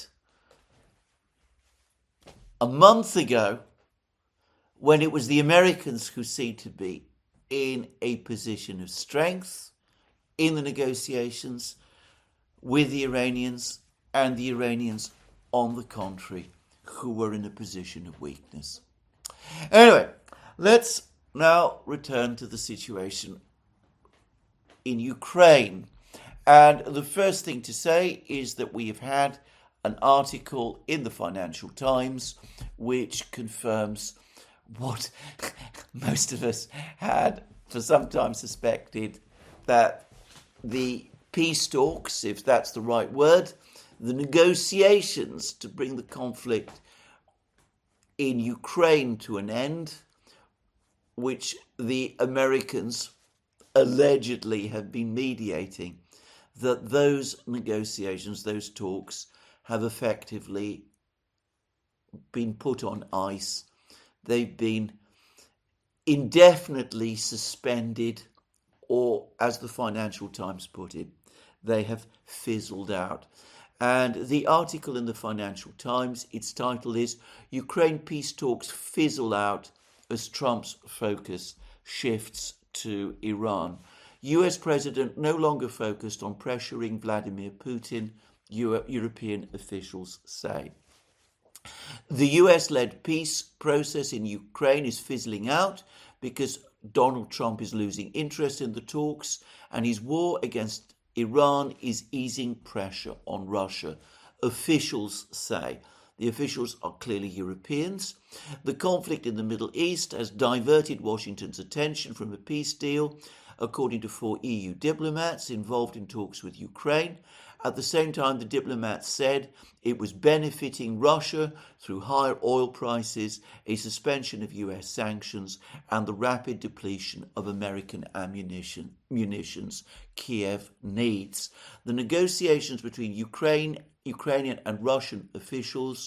a month ago when it was the Americans who seemed to be in a position of strength in the negotiations with the Iranians, and the Iranians, on the contrary, who were in a position of weakness. Anyway, let's now return to the situation in Ukraine. And the first thing to say is that we have had an article in the Financial Times which confirms what most of us had for some time suspected, that the peace talks, if that's the right word, the negotiations to bring the conflict in Ukraine to an end, which the Americans allegedly have been mediating, that those negotiations, those talks, have effectively been put on ice. They've been indefinitely suspended, or as the Financial Times put it, they have fizzled out. And the article in the Financial Times, its title is Ukraine Peace Talks Fizzle Out as Trump's Focus Shifts to Iran. US President no longer focused on pressuring Vladimir Putin, European officials say. The US-led peace process in Ukraine is fizzling out because Donald Trump is losing interest in the talks, and his war against Iran is easing pressure on Russia, officials say. The officials are clearly Europeans. The conflict in the Middle East has diverted Washington's attention from a peace deal, according to 4 EU diplomats involved in talks with Ukraine. At the same time, the diplomats said it was benefiting Russia through higher oil prices, a suspension of US sanctions, and the rapid depletion of American munitions Kiev needs. The negotiations between Ukrainian and Russian officials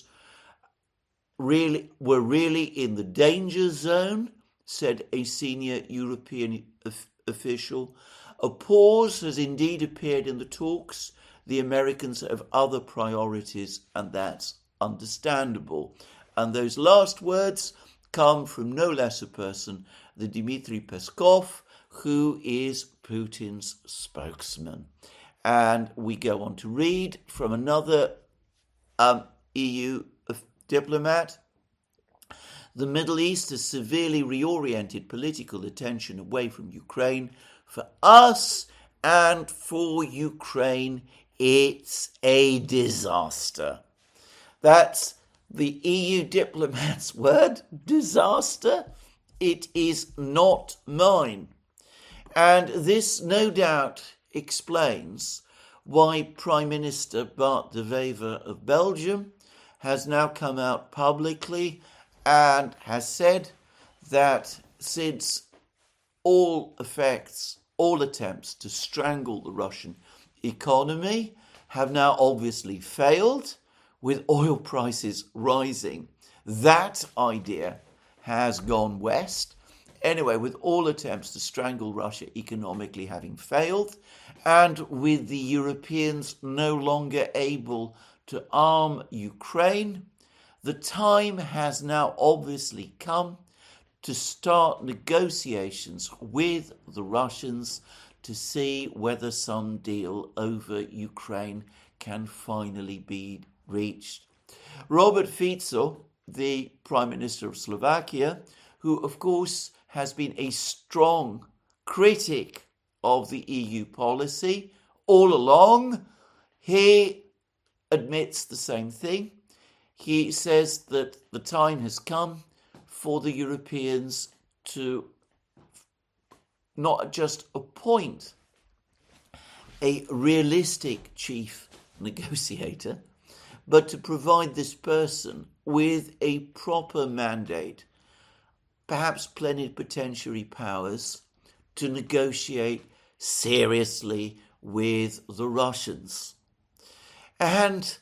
were really in the danger zone, said a senior European official. A pause has indeed appeared in the talks. The Americans have other priorities, and that's understandable. And those last words come from no less a person than Dmitry Peskov, who is Putin's spokesman. And we go on to read from another EU diplomat. The Middle East has severely reoriented political attention away from Ukraine. For us and for Ukraine, it's a disaster. That's the EU diplomat's word, disaster. It is not mine. And this no doubt explains why Prime Minister Bart De Wever of Belgium has now come out publicly and has said that since all attempts to strangle the Russian economy have now obviously failed, with oil prices rising, that idea has gone west. Anyway, with all attempts to strangle Russia economically having failed, and with the Europeans no longer able to arm Ukraine, the time has now obviously come to start negotiations with the Russians to see whether some deal over Ukraine can finally be reached. Robert Fico, the Prime Minister of Slovakia, who of course has been a strong critic of the EU policy all along, he admits the same thing. He says that the time has come for the Europeans to not just appoint a realistic chief negotiator, but to provide this person with a proper mandate, perhaps plenipotentiary powers, to negotiate seriously with the Russians. And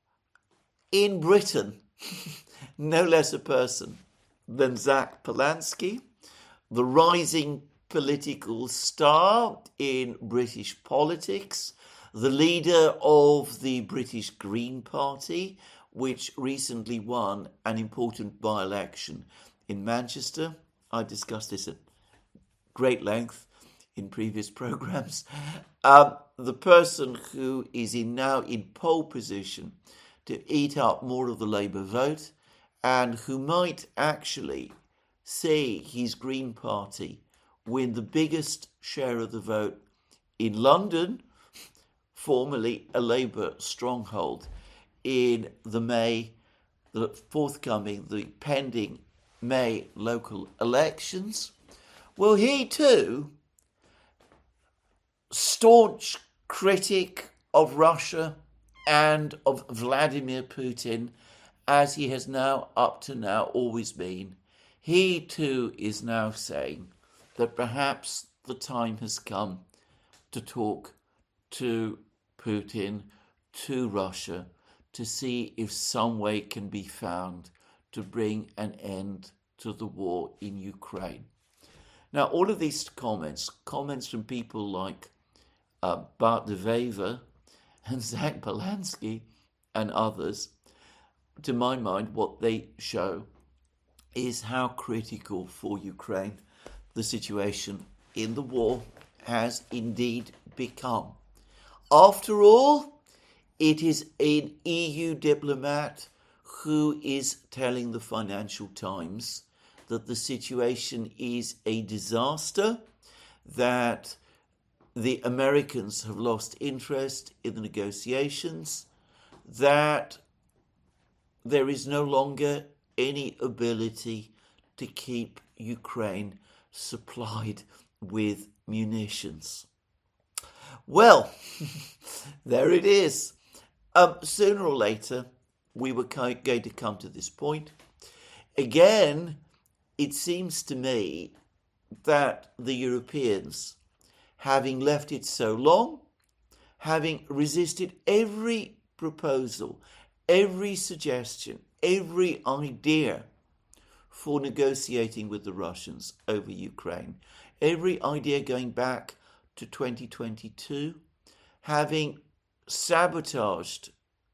in Britain, no less a person than Zach Polanski, the rising political star in British politics, the leader of the British Green Party, which recently won an important by-election in Manchester. I discussed this at great length in previous programmes. The person who is now in pole position to eat up more of the Labour vote, and who might actually see his Green Party win the biggest share of the vote in London, formerly a Labour stronghold, in the pending May local elections. Well, he too, staunch critic of Russia and of Vladimir Putin, as he has now, up to now, always been. He too is now saying that perhaps the time has come to talk to Putin, to Russia, to see if some way can be found to bring an end to the war in Ukraine. Now, all of these comments from people like Bart de Wever and Zach Polanski and others, to my mind, what they show is how critical for Ukraine the situation in the war has indeed become. After all, it is an EU diplomat who is telling the Financial Times that the situation is a disaster, that the Americans have lost interest in the negotiations, that there is no longer any ability to keep Ukraine supplied with munitions. Well, there it is. Sooner or later, we were going to come to this point. Again, it seems to me that the Europeans, having left it so long, having resisted every proposal, every suggestion, every idea for negotiating with the Russians over Ukraine, every idea going back to 2022, having sabotaged,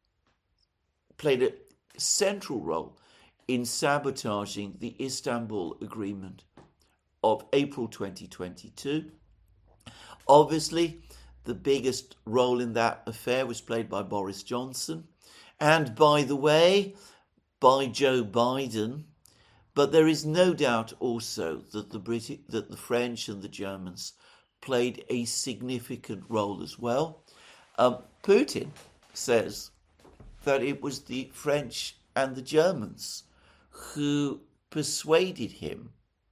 played a central role in sabotaging the Istanbul Agreement of April 2022. Obviously, the biggest role in that affair was played by Boris Johnson, and by the way, by Joe Biden. But there is no doubt also that the French and the Germans played a significant role as well. Putin says that it was the French and the Germans who persuaded him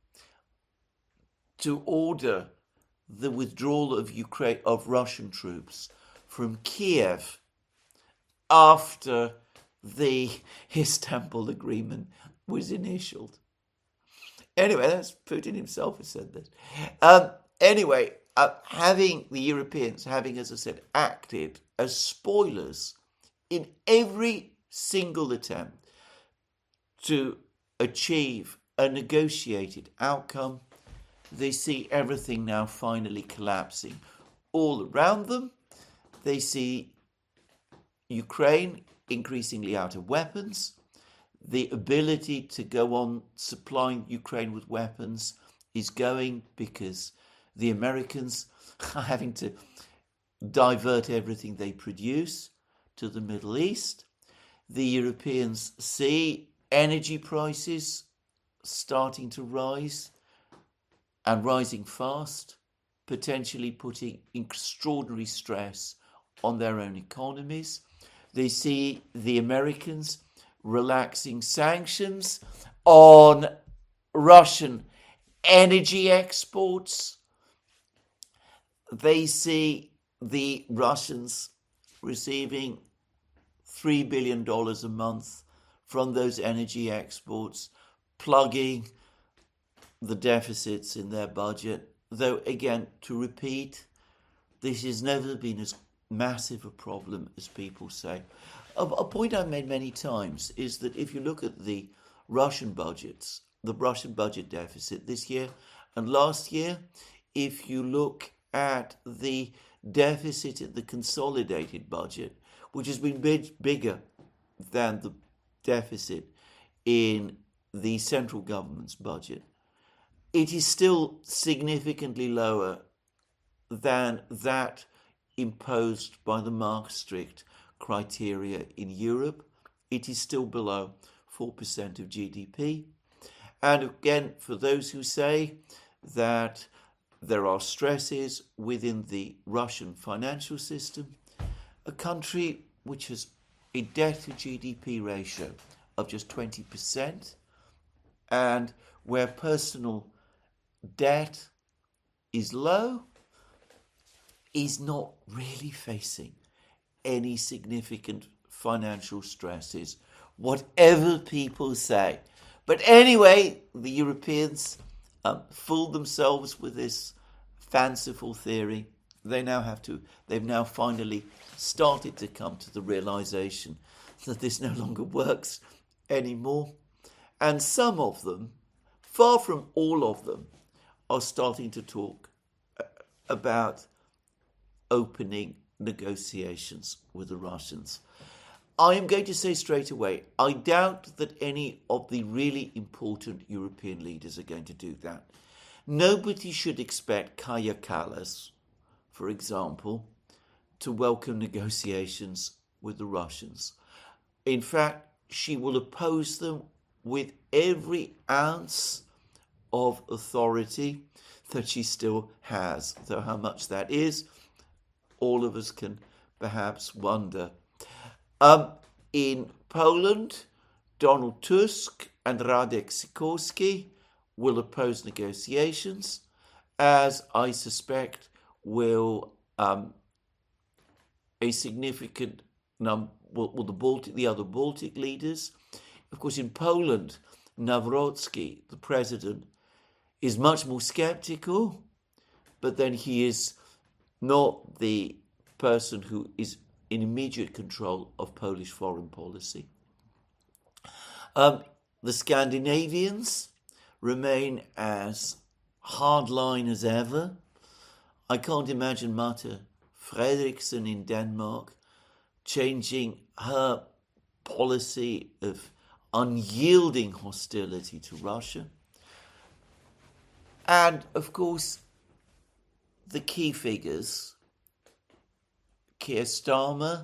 to order the withdrawal of Russian troops from Kiev after the Istanbul Agreement was initialed. Anyway, that's Putin himself who said this. Having the Europeans, as I said, acted as spoilers in every single attempt to achieve a negotiated outcome, they see everything now finally collapsing all around them. They see Ukraine increasingly out of weapons. The ability to go on supplying Ukraine with weapons is going because the Americans are having to divert everything they produce to the Middle East. The Europeans see energy prices starting to rise and rising fast, potentially putting extraordinary stress on their own economies. They see the Americans relaxing sanctions on Russian energy exports. They see the Russians receiving $3 billion a month from those energy exports, plugging the deficits in their budget. Though, again, to repeat, this has never been as massive a problem as people say. A point I've made many times is that if you look at the Russian budgets, the Russian budget deficit this year and last year, if you look at the deficit in the consolidated budget, which has been bigger than the deficit in the central government's budget, it is still significantly lower than that imposed by the Maastricht criteria in Europe. It is still below 4% of GDP. And again, for those who say that there are stresses within the Russian financial system, a country which has a debt to GDP ratio of just 20% and where personal debt is low, is not really facing any significant financial stresses, whatever people say. But anyway, the Europeans fooled themselves with this fanciful theory. They've now finally started to come to the realization that this no longer works anymore. And some of them, far from all of them, are starting to talk about opening negotiations with the Russians. I am going to say straight away, I doubt that any of the really important European leaders are going to do that. Nobody should expect Kaja Kallas, for example, to welcome negotiations with the Russians. In fact, she will oppose them with every ounce of authority that she still has. Though how much that is, all of us can perhaps wonder. In Poland, Donald Tusk and Radek Sikorski will oppose negotiations, as I suspect will a significant number, the other Baltic leaders. Of course, in Poland, Nawrocki, the president, is much more skeptical, but then he is not the person who is in immediate control of Polish foreign policy. The Scandinavians remain as hardline as ever. I can't imagine Mette Frederiksen in Denmark changing her policy of unyielding hostility to Russia. And, of course, the key figures, Keir Starmer,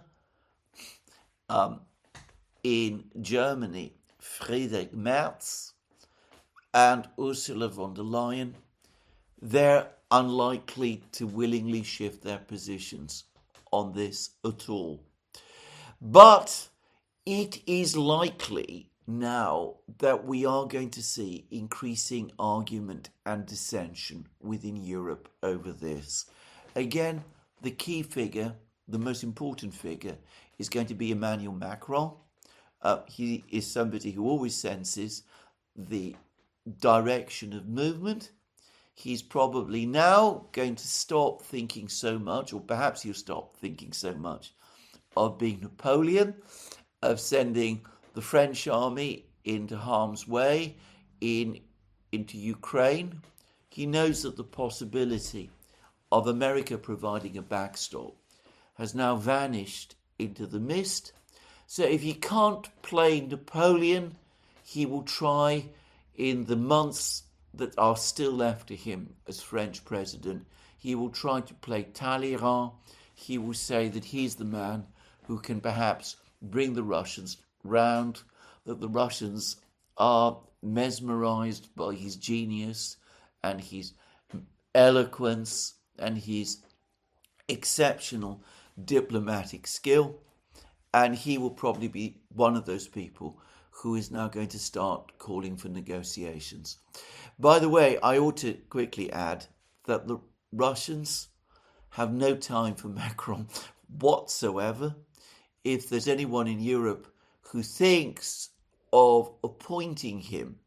in Germany, Friedrich Merz, and Ursula von der Leyen, they're unlikely to willingly shift their positions on this at all. But it is likely now that we are going to see increasing argument and dissension within Europe over this. Again, the key figure, the most important figure, is going to be Emmanuel Macron. He is somebody who always senses the direction of movement. He's probably now going to stop thinking so much, or perhaps he'll stop thinking so much, of being Napoleon, of sending the French army into harm's way into Ukraine. He knows that the possibility of America providing a backstop has now vanished into the mist. So if he can't play Napoleon, he will try in the months that are still left to him as French president, he will try to play Talleyrand. He will say that he's the man who can perhaps bring the Russians round, that the Russians are mesmerized by his genius and his eloquence and his exceptional diplomatic skill. And he will probably be one of those people who is now going to start calling for negotiations. By the way, I ought to quickly add that the Russians have no time for Macron whatsoever. If there's anyone in Europe who thinks of appointing him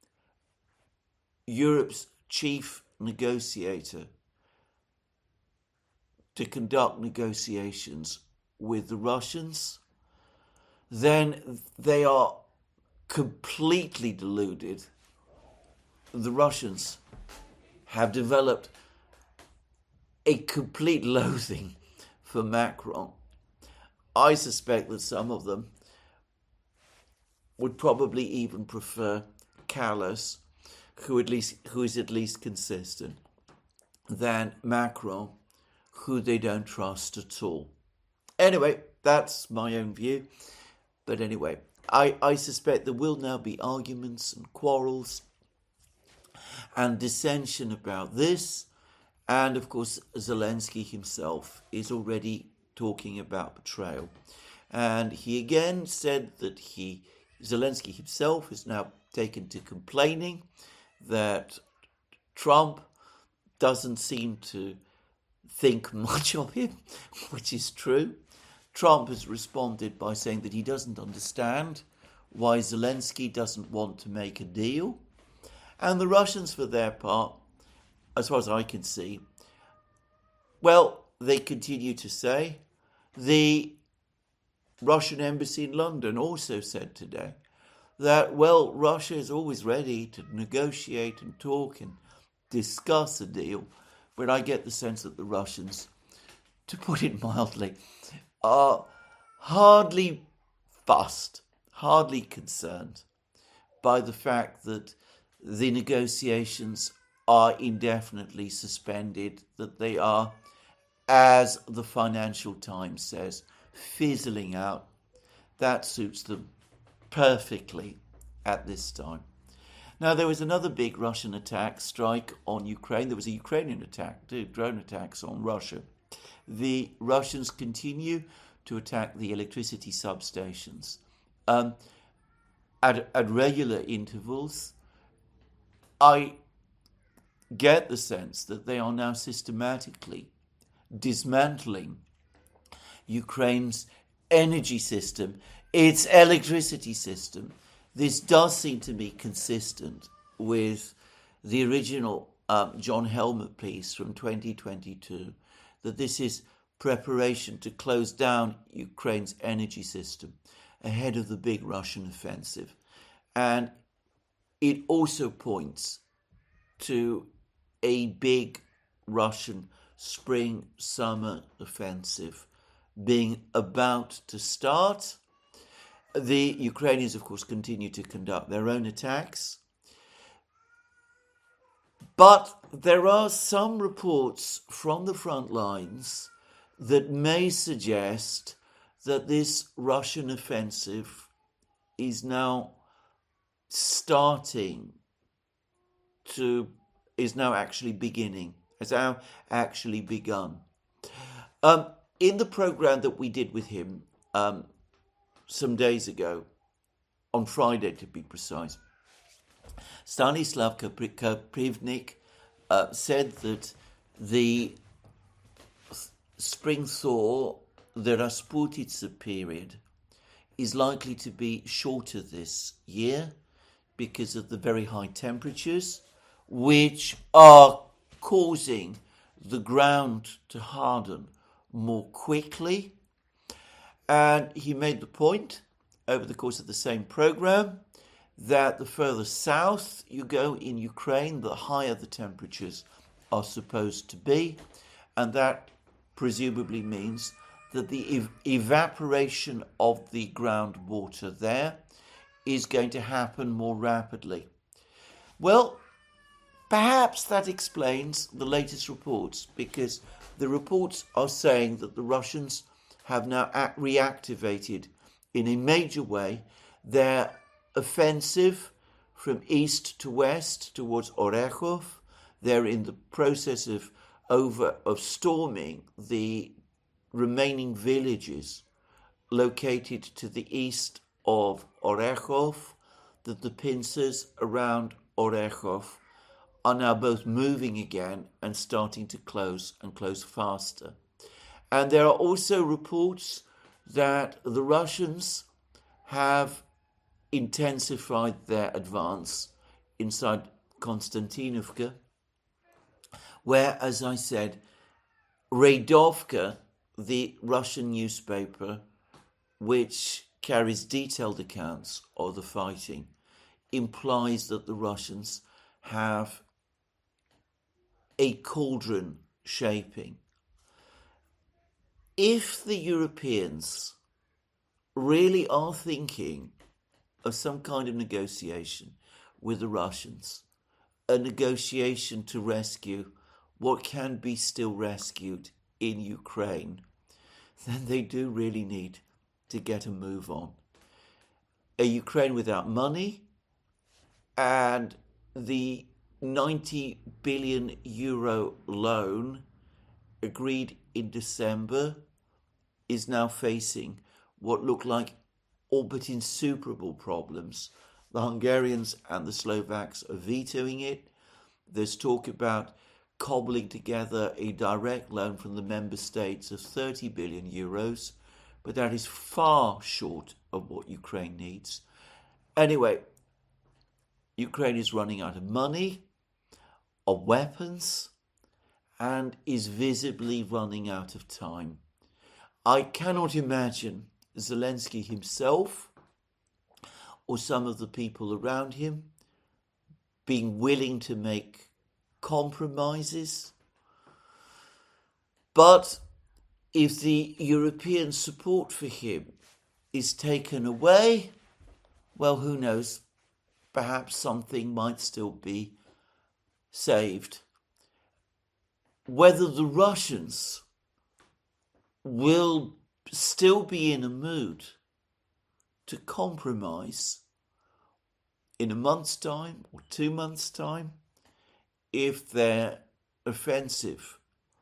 Europe's chief negotiator to conduct negotiations with the Russians, then they are completely deluded. The Russians have developed a complete loathing for Macron. I suspect that some of them would probably even prefer Kallas, who is at least consistent, than Macron, who they don't trust at all. Anyway, that's my own view. But anyway, I suspect there will now be arguments and quarrels and dissension about this. And of course, Zelensky himself is already talking about betrayal. And he again said that Zelensky himself is now taken to complaining that Trump doesn't seem to think much of him, which is true. Trump has responded by saying that he doesn't understand why Zelensky doesn't want to make a deal. And the Russians, for their part, as far as I can see, well, they continue to say. The Russian embassy in London also said today that, well, Russia is always ready to negotiate and talk and discuss a deal, but I get the sense that the Russians, to put it mildly, are hardly fussed, hardly concerned by the fact that the negotiations are indefinitely suspended, that they are, as the Financial Times says, fizzling out. That suits them perfectly at this time. Now, there was another big Russian strike on Ukraine. There was a Ukrainian attack, too, drone attacks on Russia. The Russians continue to attack the electricity substations at regular intervals. I get the sense that they are now systematically dismantling Ukraine's energy system, its electricity system. This does seem to be consistent with the original John Helmut piece from 2022, that this is preparation to close down Ukraine's energy system ahead of the big Russian offensive. And it also points to a big Russian spring-summer offensive being about to start. The Ukrainians, of course, continue to conduct their own attacks. But there are some reports from the front lines that may suggest that this Russian offensive is now actually beginning, has now actually begun. In the program that we did with him some days ago, on Friday to be precise, Stanislav Koprivnik said that the spring thaw, the Rasputitsa period, is likely to be shorter this year because of the very high temperatures, which are causing the ground to harden more quickly. And he made the point over the course of the same program that the further south you go in Ukraine, the higher the temperatures are supposed to be, and that presumably means that the evaporation of the groundwater there is going to happen more rapidly. Well, perhaps that explains the latest reports, because the reports are saying that the Russians have now reactivated in a major way their offensive from east to west towards Orekhov. They're in the process of storming the remaining villages located to the east of Orekhov, that the pincers around Orekhov are now both moving again and starting to close faster. And there are also reports that the Russians have intensified their advance inside Konstantinovka, where, as I said, Radovka, the Russian newspaper, which carries detailed accounts of the fighting, implies that the Russians have a cauldron shaping. If the Europeans really are thinking of some kind of negotiation with the Russians, a negotiation to rescue what can be still rescued in Ukraine, then they do really need to get a move on. A Ukraine without money, and the 90 billion euro loan agreed in December is now facing what look like all but insuperable problems. The Hungarians and the Slovaks are vetoing it. There's talk about cobbling together a direct loan from the member states of 30 billion euros, but that is far short of what Ukraine needs. Anyway, Ukraine is running out of money, of weapons, and is visibly running out of time. I cannot imagine Zelensky himself or some of the people around him being willing to make compromises. But if the European support for him is taken away, well, who knows? Perhaps something might still be saved. Whether the Russians will still be in a mood to compromise in a month's time or 2 months' time, if their offensive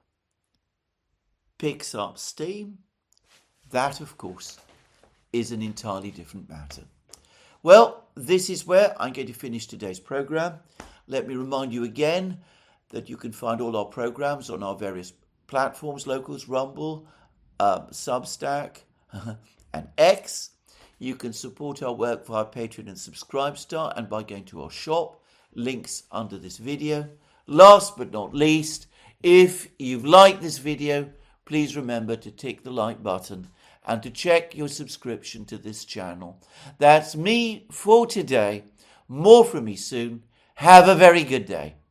picks up steam, that, of course, is an entirely different matter. Well, this is where I'm going to finish today's program. Let me remind you again that you can find all our programs on our various platforms, Locals, Rumble, Substack, and X. You can support our work via Patreon and Subscribestar and by going to our shop, links under this video. Last but not least, if you've liked this video, please remember to tick the like button and to check your subscription to this channel. That's me for today. More from me soon. Have a very good day.